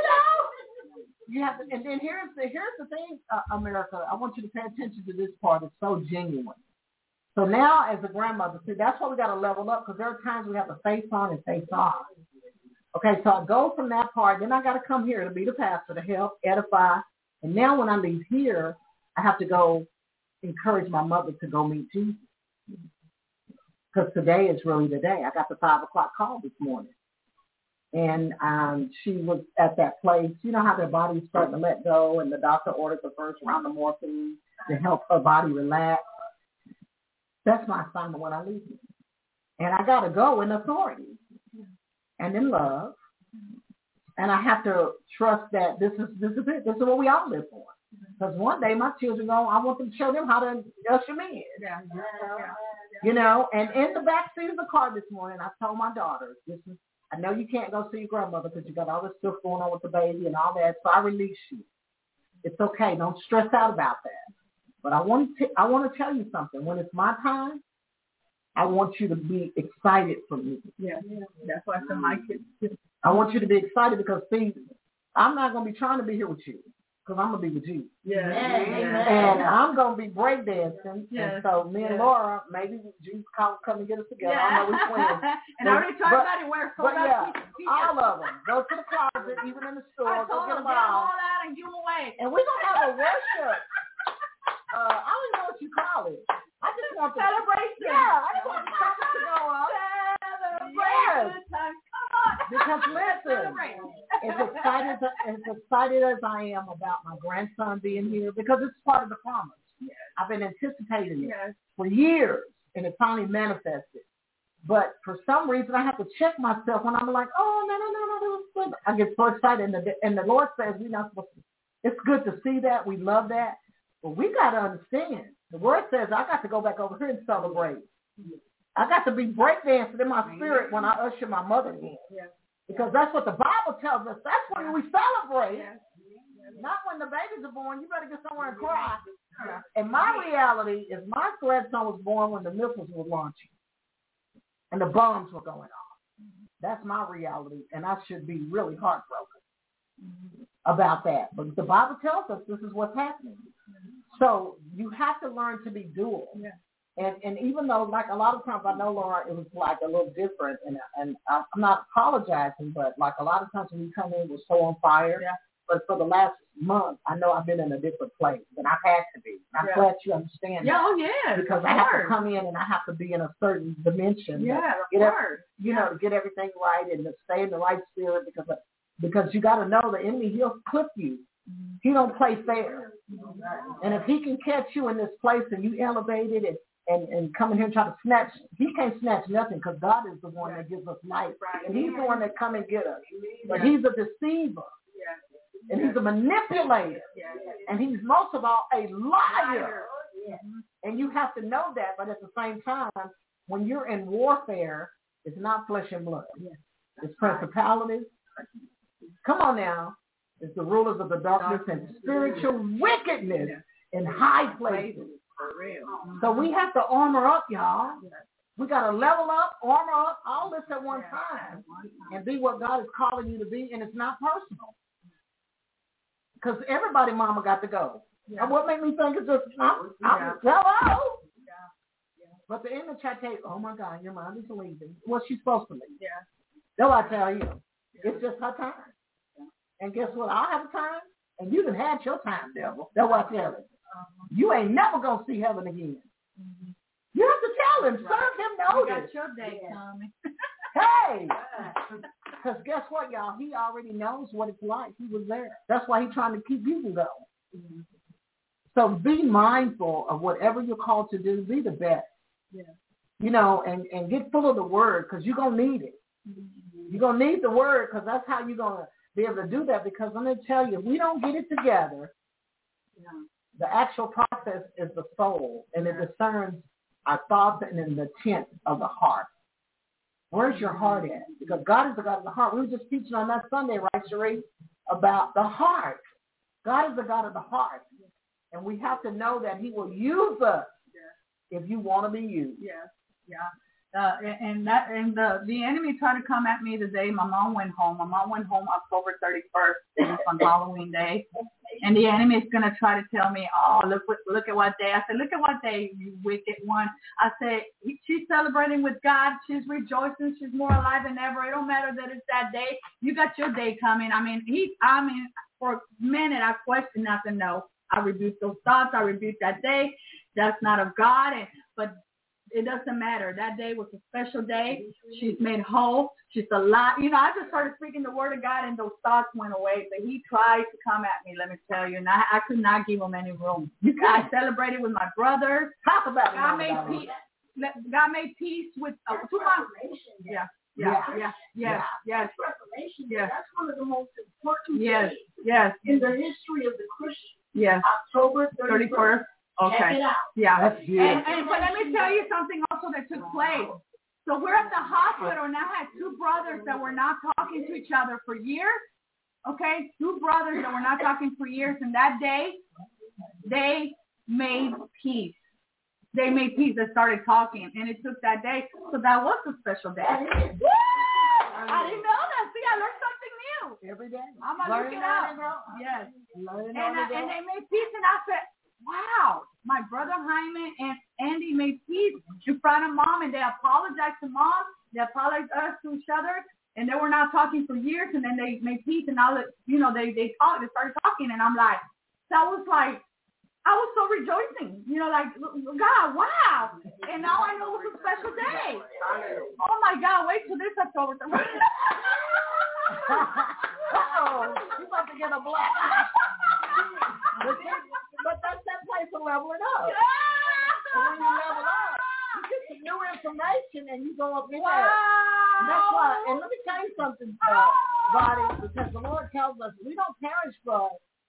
you have to. And then here's the thing, America. I want you to pay attention to this part. It's so genuine. So now, as a grandmother, see, that's why we got to level up, because there are times we have to face on and face off. Okay, so I go from that part, then I got to come here to be the pastor to help, edify, and now when I leave here, I have to go encourage my mother to go meet Jesus. Because today is really the day. I got the 5 o'clock call this morning. And she was at that place. You know how their body's starting to let go, and the doctor ordered the first round of morphine to help her body relax. That's my assignment when I leave. And I got to go in authority and in love. And I have to trust that this is it. This is what we all live for. Because one day my children I want them to show them how to usher me in. Yeah. And in the back seat of the car this morning, I told my daughters, I know you can't go see your grandmother because you got all this stuff going on with the baby and all that, so I release you. It's okay. Don't stress out about that. But I want to tell you something. When it's my time, I want you to be excited for me. Yeah, that's why I said my kids too. I want you to be excited because, see, I'm not going to be trying to be here with you because I'm going to be with you. Yeah. And I'm going to be breakdancing. Yes. And so me and Laura, maybe Jesus come and get us together. Yeah. I know we twins. And I already talked about it where all of them. Go to the closet, even in the store. Go get them all out and give them away. And we're going to have a worship. I don't even know what you call it. I just want celebration. Yeah, I just want the trumpets to go up. Celebration time. Come on. Because listen, as excited as I am about my grandson being here, because it's part of the promise. Yes. I've been anticipating it for years, and it finally manifested. But for some reason, I have to check myself when I'm like, oh, no. I get so excited, and the Lord says we're not supposed to. It's good to see that. We love that. But we got to understand. The word says I got to go back over here and celebrate. I got to be breakdancing in my spirit when I usher my mother in. Because that's what the Bible tells us. That's when we celebrate. Not when the babies are born. You better get somewhere and cry. And my reality is my grandson was born when the missiles were launching and the bombs were going off. That's my reality. And I should be really heartbroken about that. But the Bible tells us this is what's happening. So you have to learn to be dual. Yeah. And even though, like, a lot of times I know, Laura, it was like a little different, and I'm not apologizing, but like a lot of times when we come in, we're so on fire. Yeah. But for the last month, I know I've been in a different place, and I've had to be. I'm glad you understand that. Oh, yeah. Because I have to come in and I have to be in a certain dimension. Yeah, of course. To get everything right and to stay in the right spirit, because you got to know the enemy, he'll clip you. He don't play fair. And if he can catch you in this place and you elevated and come in here and try to snatch, he can't snatch nothing because God is the one that gives us life. And he's the one that come and get us. But he's a deceiver. And he's a manipulator. And he's most of all a liar. And you have to know that. But at the same time, when you're in warfare, it's not flesh and blood. It's principalities. Come on now. It's the rulers of the darkness and spiritual wickedness in high places. For real. So we have to armor up, y'all. We got to level up, armor up, all this at one time and be what God is calling you to be. And it's not personal. Because everybody, mama, got to go. And what made me think is just, hello. But the image I take, oh, my God, your mom is leaving. What's she supposed to leave? No, I tell you. It's just her time. And guess what? I'll have a time, And you done had your time, devil. That's what I tell him. You ain't never going to see heaven again. You have to tell him, serve him notice. You got your day coming. Hey! Because guess what, y'all? He already knows what it's like. He was there. That's why he's trying to keep you going. So be mindful of whatever you're called to do. Be the best. Yeah. You know, and get full of the word because you're going to need it. You're going to need the word because that's how you're going to be able to do that. Because I'm going to tell you, if we don't get it together, the actual process is the soul, and it discerns our thoughts and in the intent of the heart. Where's your heart at? Because God is the God of the heart. We were just teaching on that Sunday, right, Cherie, about the heart. God is the God of the heart. And we have to know that he will use us if you want to be used. Yes, yeah. The enemy tried to come at me the day my mom went home. My mom went home October 31st. It was on Halloween Day. And the enemy is going to try to tell me, oh, look at what day. I said, look at what day, you wicked one. I said, she's celebrating with God. She's rejoicing. She's more alive than ever. It don't matter that it's that day. You got your day coming. I mean, for a minute, I questioned nothing. No, I rebuked those thoughts. I rebuked that day. That's not of God. But it doesn't matter. That day was a special day. She's made whole. She's alive. You know, I just started speaking the word of God, and those thoughts went away. But he tried to come at me, let me tell you. And I could not give him any room. I celebrated with my brothers. Talk about God made peace. God made peace with 2 months. Yeah. Yes. Reformation. Yeah. That's one of the most important days in the history of the Christian. Yes. October 31st. Okay. Check it out. Yeah. That's beautiful. But let me tell you something also that took place. So we're at the hospital, and I had 2 brothers that were not talking to each other for years. Okay? 2 brothers that were not talking for years, and that day, they made peace. They made peace. They started talking, and it took that day. So that was a special day. Woo! I didn't know that. See, I learned something new. Every day. I'm going to look it up. Yes. And they made peace, and I said, wow, my brother Jaime and Andy made peace in front of Mom, and they apologized to Mom. They apologized to each other, and they were not talking for years, and then they made peace, and now that, you know, they talked, they started talking, and I'm like, that was like, I was so rejoicing, you know, like, God, wow. And now I know it was a special day. Oh, my God, wait till this October. Uh-oh, you're about to get a black. But that's that place of leveling up. And when you level up, you get some new information and you go up in there. And that's why, and let me tell you something, body, because the Lord tells us we don't perish for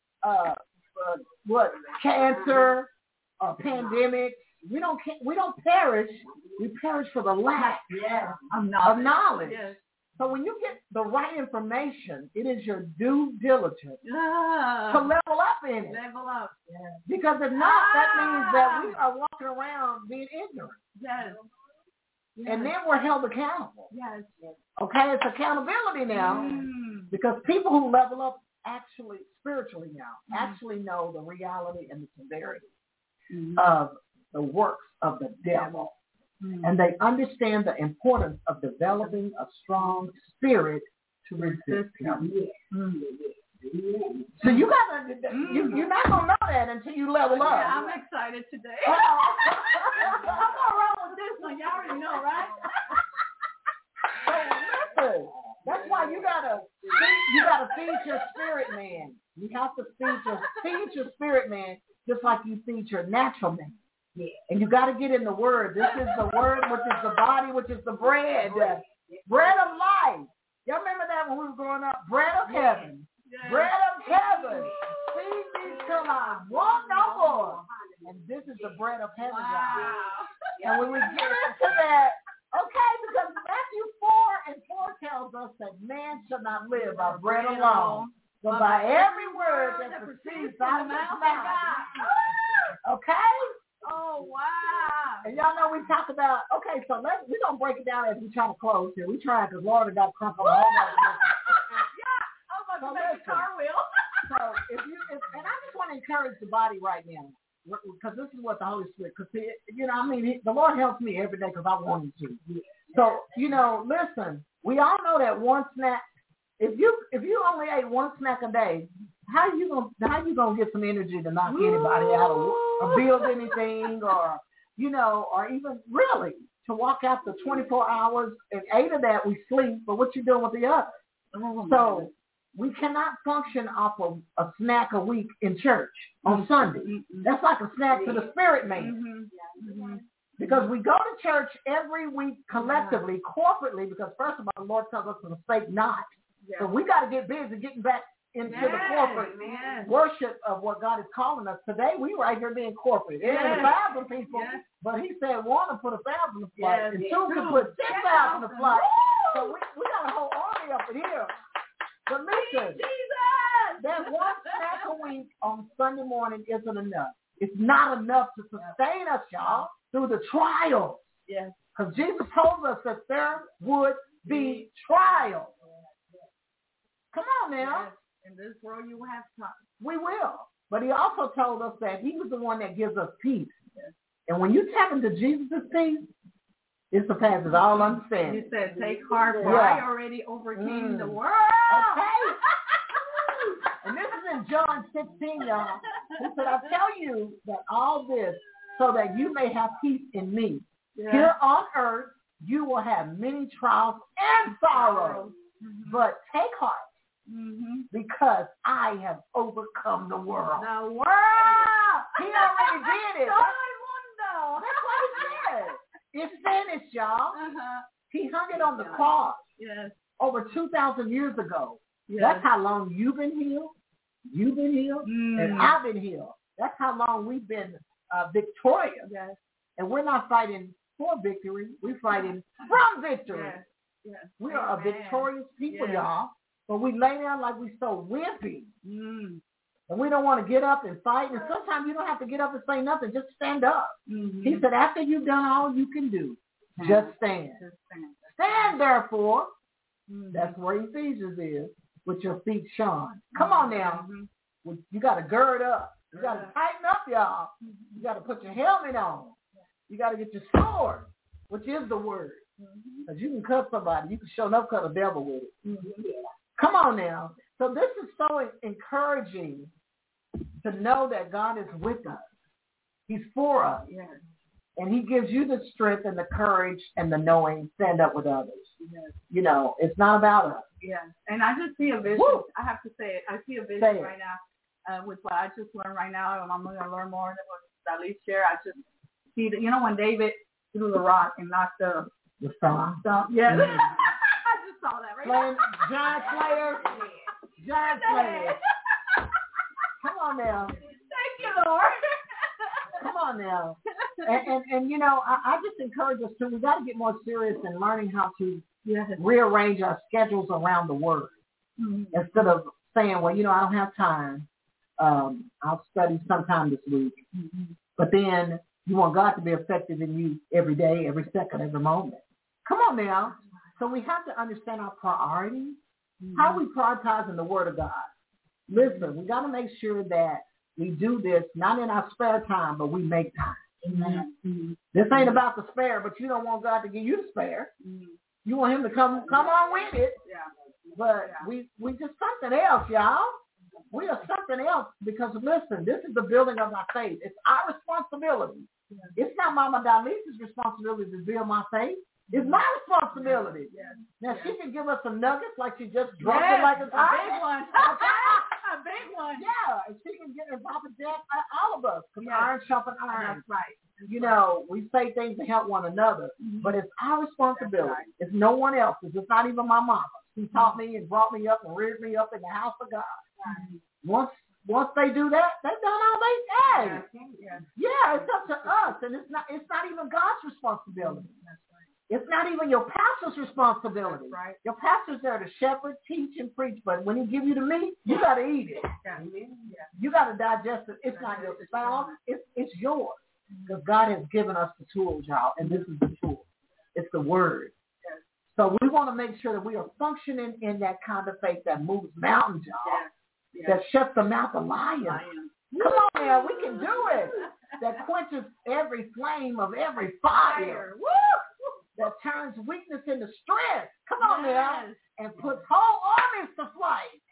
cancer or pandemics. We don't perish. We perish for the lack of knowledge. Yes. So when you get the right information, it is your due diligence to level up in it. Level up. Yeah. Because if not, that means that we are walking around being ignorant. Yes. And then we're held accountable. Yes. Okay, it's accountability now. Because people who level up actually, spiritually now, actually know the reality and the severity of the works of the devil. And they understand the importance of developing a strong spirit to resist him. So you gotta, you're not gonna know that until you level up. Yeah, I'm excited today. I'm gonna roll with this one. Y'all already know, right? So listen, that's why you gotta feed your spirit man. You have to feed your spirit man just like you feed your natural man. Yeah. And you got to get in the word. This is the word, which is the body, which is the bread. Bread of life. Y'all remember that when we were growing up? Bread of heaven. Yes. Bread of heaven. Feed me till I want no more. And this is the bread of heaven, y'all. And when we get into that, okay, because Matthew 4:4 tells us that man shall not live by bread alone, but by every word that proceeds out of his mouth. Okay? Oh, wow. And y'all know we talk about, okay, so we're going to break it down as we try to close here. We try because Lord has got crunk on the whole Yeah, I'm about to make a car wheel. So and I just want to encourage the body right now, because this is what the Holy Spirit, because, you know, I mean, the Lord helps me every day because I want him to. So, you know, listen, we all know that one snack, if you only ate one snack a day, how you gonna get some energy to knock anybody out or build anything or or even really to walk out the 24 hours and 8 of that we sleep, but what you doing with the other? So we cannot function off of a snack a week in church on Sunday. That's like a snack to the spirit man. Because we go to church every week collectively, corporately, because first of all, the Lord tells us to forsake not. So we got to get busy getting back into the corporate worship of what God is calling us. Today, we right here being corporate. It ain't 1,000 people, but he said one to put 1,000 to flight, and two to put 10,000 to flight. So we got a whole army up in here. But listen, that one snack a week on Sunday morning isn't enough. It's not enough to sustain us, y'all, through the trials. Yes. Because Jesus told us that there would be trials. Come on now. Yes. In this world you will have time. We will. But he also told us that he was the one that gives us peace. Yes. And when you tap into Jesus' peace, it surpasses all understanding. He said, take heart, for I already overcame the world. Okay. And this is in John 16, y'all. He said, I tell you that all this so that you may have peace in me. Yes. Here on earth, you will have many trials and sorrows. But take heart. Because I have overcome the world. The world! He already did it. That's what he said. It's finished, y'all. He hung it on the cross over 2,000 years ago. That's how long you've been healed. You've been healed. And I've been healed. That's how long we've been victorious. And we're not fighting for victory. We're fighting from victory. We are a victorious people, y'all. But we lay down like we so wimpy. And we don't want to get up and fight. And sometimes you don't have to get up and say nothing. Just stand up. He said, after you've done all you can do, just stand. Stand, therefore. That's where Ephesians is, with your feet shone. Come on now. You got to gird up. You got to tighten up, y'all. You got to put your helmet on. You got to get your sword, which is the word. Because you can cut somebody. You can show enough cut a devil with it. Come on now. So this is so encouraging to know that God is with us. He's for us. And he gives you the strength and the courage and the knowing, stand up with others. It's not about us. And I just see a vision. Woo! I have to say it. I see a vision right now with what I just learned right now. And I'm going to learn more than what Dalit shared. I just see that, when David threw the rock and knocked the stone. Yeah. I just saw that right now. Giant Slayer. Giant Slayer. Come on now. Thank you, Lord. Come on now. And I just encourage us to, we got to get more serious in learning how to rearrange our schedules around the word. Instead of saying, well, I don't have time. I'll study sometime this week. But then you want God to be effective in you every day, every second, every moment. Come on now. So we have to understand our priorities. How are we prioritizing the word of God? Listen, we got to make sure that we do this not in our spare time, but we make time. This ain't about the spare, but you don't want God to give you the spare. You want him to come on with it. But we just something else, y'all. We are something else because, listen, this is the building of our faith. It's our responsibility. It's not Mama Dalit's responsibility to build my faith. It's my responsibility. Now, she can give us some nuggets like she just dropped it like a big one. A big one. Yeah, and she can get in Papa Jack, all of us, because iron sharpens iron. That's right. We say things to help one another, but it's our responsibility. It's no one else's. It's not even my mama. She taught me and brought me up and reared me up in the house of God. Once they do that, they've done all they can. Yeah, it's up to us, and it's not even God's responsibility. It's not even your pastor's responsibility. Right. Your pastor's there to shepherd, teach, and preach. But when he give you the meat, you got to eat it. You got to digest it. It's not your spouse. It's yours. Because God has given us the tools, y'all. And this is the tool. It's the word. So we want to make sure that we are functioning in that kind of faith that moves mountains, y'all. That shuts the mouth of lions. Come on now. We can do it. That quenches every flame of every fire. Woo! That turns weakness into strength. Come on now. And puts whole armies to flight.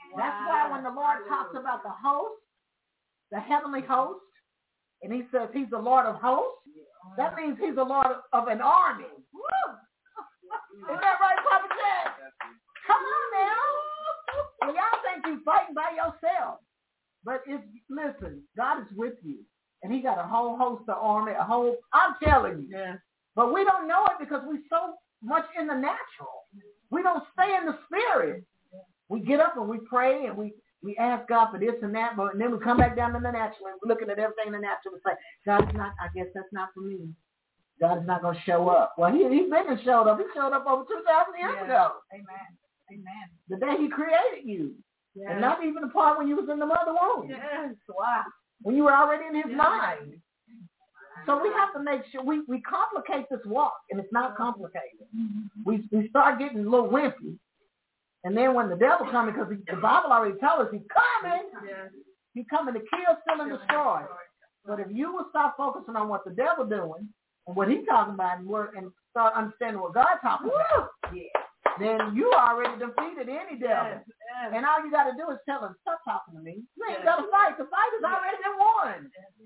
That's why when the Lord talks about the host, the heavenly host, and he says he's the Lord of hosts, that means he's the Lord of an army. Woo! Isn't that right, Papa Jack? Come on now. And y'all think you're fighting by yourself. But listen, God is with you. And he got a whole host of army, I'm telling you. Yeah. But we don't know it because we're so much in the natural. We don't stay in the spirit. We get up and we pray and we ask God for this and that, and then we come back down to the natural and we're looking at everything in the natural and say, God is not, I guess that's not for me. God is not going to show up. Well, he's been and showed up. He showed up over 2,000 years ago. Amen. The day he created you. Yes. And not even the part when you was in the mother womb. Yes. Wow. When you were already in his mind. So we have to make sure we complicate this walk, and it's not complicated. Mm-hmm. We start getting a little wimpy. And then when the devil comes, because the Bible already tells us he's coming, he's coming to kill, steal, and destroy. But if you will stop focusing on what the devil doing and what he's talking about and start understanding what God's talking about, then you already defeated any devil. Yes. And all you got to do is tell him, stop talking to me. You ain't got to fight. The fight is already been won.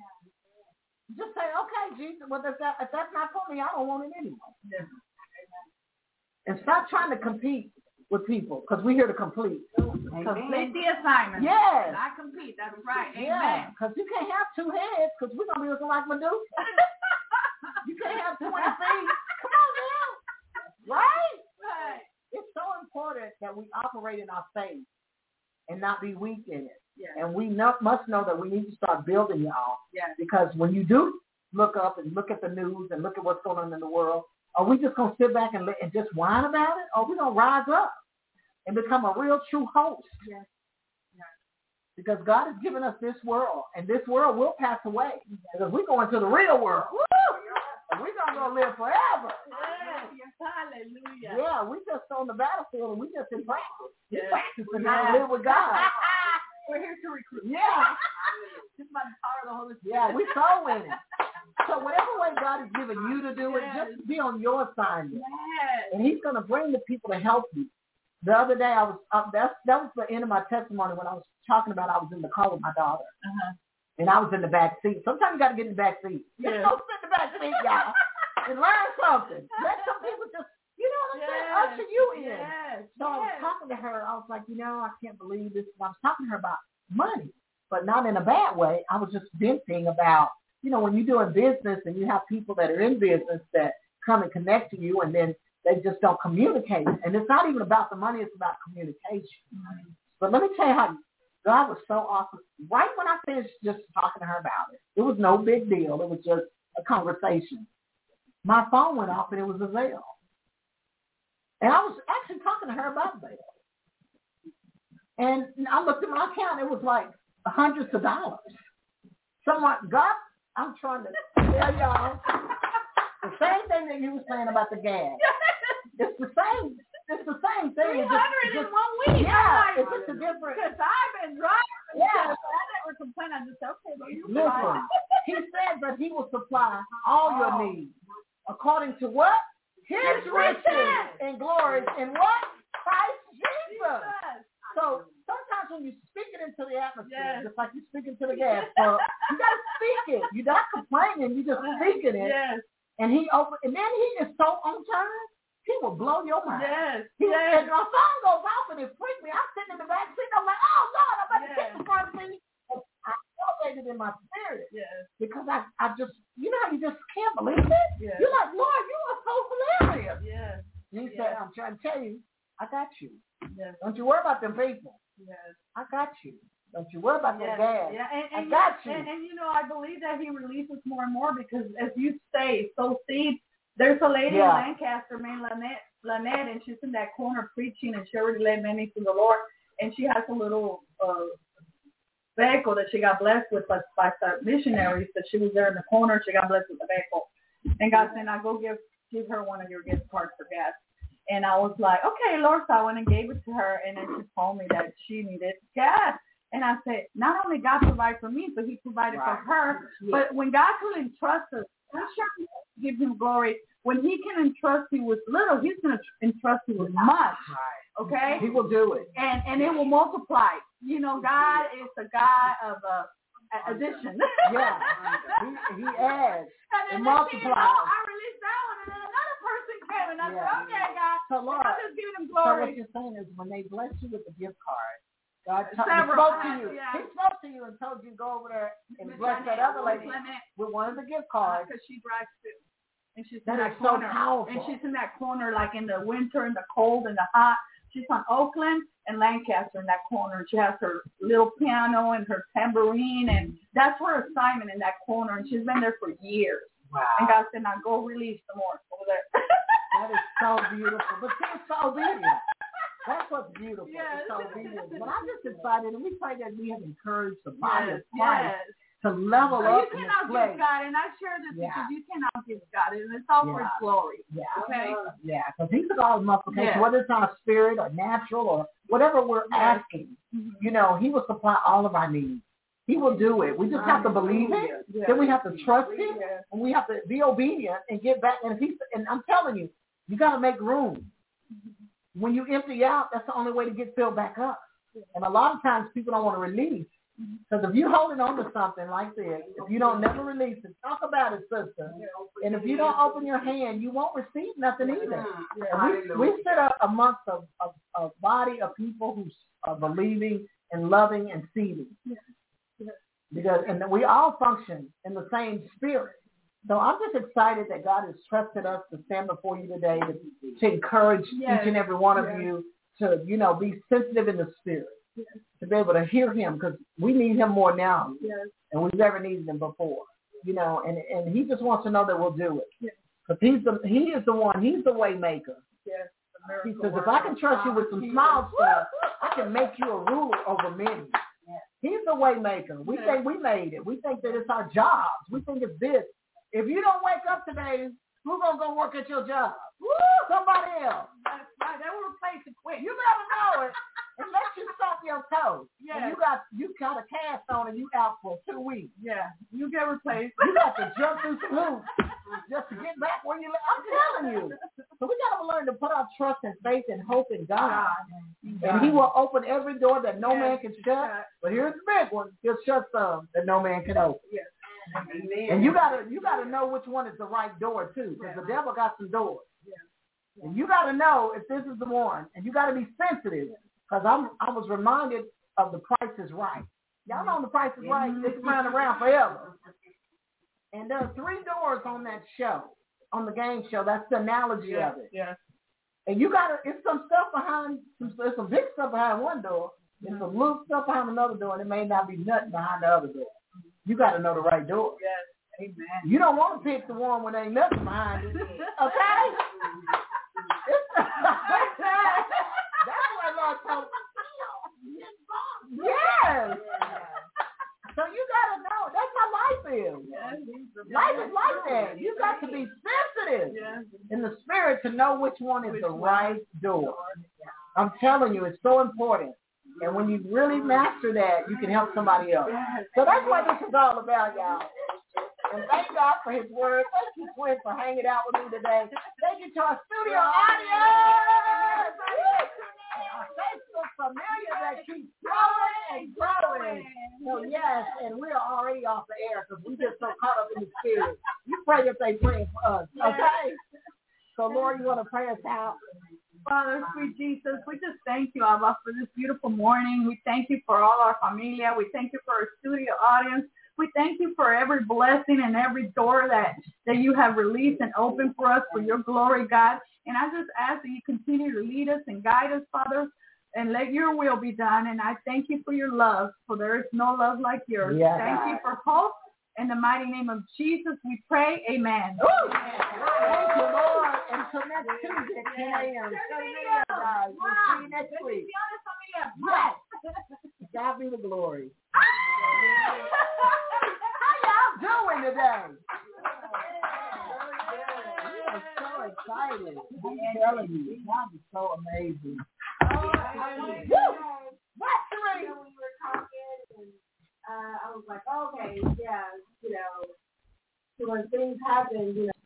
Just say, okay, Jesus, well, if that's not for me, I don't want it anyway. And stop trying to compete with people, because we're here to complete. Complete the assignment. Yes. Not compete. That's right. Yeah. Because you can't have two heads, because we're going to be looking like Medusa. You can't have 20 feet. Come on now. Right? It's so important that we operate in our faith and not be weak in it. Yeah. And we must know that we need to start building, y'all. Yeah. Because when you do look up and look at the news and look at what's going on in the world, are we just going to sit back and just whine about it? Or are we going to rise up and become a real true host? Yes. Yeah. Because God has given us this world, and this world will pass away. Because we're going to the real world. Woo! And we're going to go live forever. Yes. Hallelujah. Yeah, we just on the battlefield, and we just in practice. We're practicing how to live with God. We're here to recruit. Yeah. Just by the power of the Holy Spirit. Yeah, we soul winning. So whatever way God has given you to do it, just be on your assignment. Yes. And he's going to bring the people to help you. The other day, I was that was the end of my testimony when I was talking about I was in the car with my daughter. Uh-huh. And I was in the back seat. Sometimes you got to get in the back seat. Just go sit in the back seat, y'all, and learn something. Let some people just, you know what I'm saying, usher you in. Yes. So I was talking to her. I was like, I can't believe this. And I was talking to her about money, but not in a bad way. I was just venting about, when you're doing business and you have people that are in business that come and connect to you and then they just don't communicate. And it's not even about the money. It's about communication. Mm-hmm. But let me tell you how God was so awesome. Right when I finished just talking to her about it, it was no big deal. It was just a conversation. My phone went off and it was a Zelle. And I was actually talking to her about Zelle. And I looked at my account. It was like hundreds of dollars. God, I'm trying to tell y'all the same thing that you were saying about the gas. It's the same. It's the same thing. 300 in 1 week. Yeah, it's just a different. Because I've been driving. Yeah. So I never complain. I just say, okay, well, you listen. He said that he will supply all your needs according to what? His riches and glory in what? Christ Jesus. So sometimes when you speak it into the atmosphere, just like you speak into the gas, you got to speak it. You're not complaining. You just speaking it. Yes. And and then he is so on time. He will blow your mind. Yes. And my phone goes off and it freaks me. I'm sitting in the back seat. I'm like, oh, Lord, I'm about to hit the front seat. I felt it in my spirit. Yes. Because I just, you just can't believe it. Yes. You're like, Lord, you are so hilarious. Yes. And he said, I'm trying to tell you, I got you. Yes. Don't you worry about them people. Yes. I got you. Don't you worry about that gas. Yeah. And I got you. And I believe that he releases more and more because as you say, sow seed. There's a lady in Lancaster named Lynette, and she's in that corner preaching, and she already led many to the Lord. And she has a little vehicle that she got blessed with by some missionaries. That she was there in the corner. She got blessed with the vehicle. And God said, now go give her one of your gift cards for gas. And I was like, okay, Lord. So I went and gave it to her, and then she told me that she needed gas. And I said, not only God provided for me, but he provided for her. Yeah. But when God can entrust us, I'm sure he give him glory. When he can entrust you with little, he's going to entrust you with much. Right. Okay? He will do it. And it will multiply. You know, God is a God of addition. Yeah. He adds and multiplies. I released that one, and then another person came, and I said, okay, God, so Lord, I'm just giving him so glory. what you're saying is when they bless you with the gift card, God Several spoke to times, you. yeah. He spoke to you and told you to go over there and bless that other lady with one of the gift cards. Because she drives too. And she's that in that is so corner. powerful. And she's in that corner, like in the winter, in the cold, and the hot. She's on Oakland and Lancaster in that corner. She has her little piano and her tambourine, and that's her assignment in that corner. And she's been there for years. Wow. And God said, now go release some more over there. That is so beautiful. But she's so obedient. That's what's beautiful. Yes. It's so obedient. But I'm just excited, and we pray that we have encouraged the body of Christ to level up you in cannot this place. give God, and I share this because you cannot give God, and it's all for His glory. Yeah. Okay. Yeah, because He's the God of multiplication, whether it's our spirit or natural or whatever we're asking. You know, He will supply all of our needs. He will do it. We just have to believe it. Then we have to trust Him, and we have to be obedient and get back. And I'm telling you, you got to make room. When you empty out, that's the only way to get filled back up. And a lot of times people don't want to release. Because if you're holding on to something like this, if you don't never release it, talk about it, sister. And if you don't open your hand, you won't receive nothing either. And we sit amongst a body of people who are believing and loving and seeding. And we all function in the same spirit. So I'm just excited that God has trusted us to stand before you today to encourage each and every one of you to, be sensitive in the spirit, to be able to hear Him, because we need Him more now than we've ever needed Him before. And He just wants to know that we'll do it. Because He is the one. He's the way maker. He says, if I can trust you with some small stuff, I can make you a ruler over many. He's the way maker. We think we made it. We think that it's our jobs. We think it's this. If you don't wake up today, who's going to go work at your job? Somebody else. That's right. They will replace it quick. You better know it. Unless you stop your toes. And you got a cast on and you out for 2 weeks. Yeah. You get replaced. You got to jump through some hoops just to get back where you live. I'm telling you. So we got to learn to put our trust and faith and hope in God. And He will open every door that no man can shut. But here's the big one. He'll shut some that no man can open. Yes. And you gotta know which one is the right door too, because the devil got some doors. And you gotta know if this is the one, and you gotta be sensitive, because I was reminded of The Price is Right. Y'all know The Price is Right. It's running around forever. And there are 3 doors on that show, on the game show. That's the analogy of it. Yeah. And it's some stuff behind. There's some big stuff behind one door. There's some little stuff behind another door, and it may not be nothing behind the other door. You got to know the right door. Yes. Amen. You don't want to pick the one when there ain't nothing behind it. Okay? That's what Lord told me. Yes. So you got to know. That's how life is. Life is like that. You got to be sensitive in the spirit to know which one is the right door. I'm telling you, it's so important. And when you really master that, you can help somebody else. So that's what this is all about, y'all. And thank God for His word. Thank you, Twin, for hanging out with me today. Thank you to our studio audience. Our Facebook familiar that keeps growing and growing. So yes, and we are already off the air because we just so caught up in the spirit. You pray if they pray for us, okay? So Lord, you want to pray us out? Father, sweet Jesus, we just thank you, Abba, for this beautiful morning. We thank you for all our familia. We thank you for our studio audience. We thank you for every blessing and every door that you have released and opened for us for your glory, God. And I just ask that you continue to lead us and guide us, Father, and let your will be done. And I thank you for your love, for there is no love like yours. Yes. Thank you for hope. In the mighty name of Jesus, we pray. Amen. Thank you, Lord. Until next Tuesday at 10 a.m. Guys. We'll see you next week. Yes. God be the glory. How y'all doing today? We are so excited. I'm telling you, God is so amazing. What, Sheree? When we were talking, and I was like, okay, yeah, so when things happen,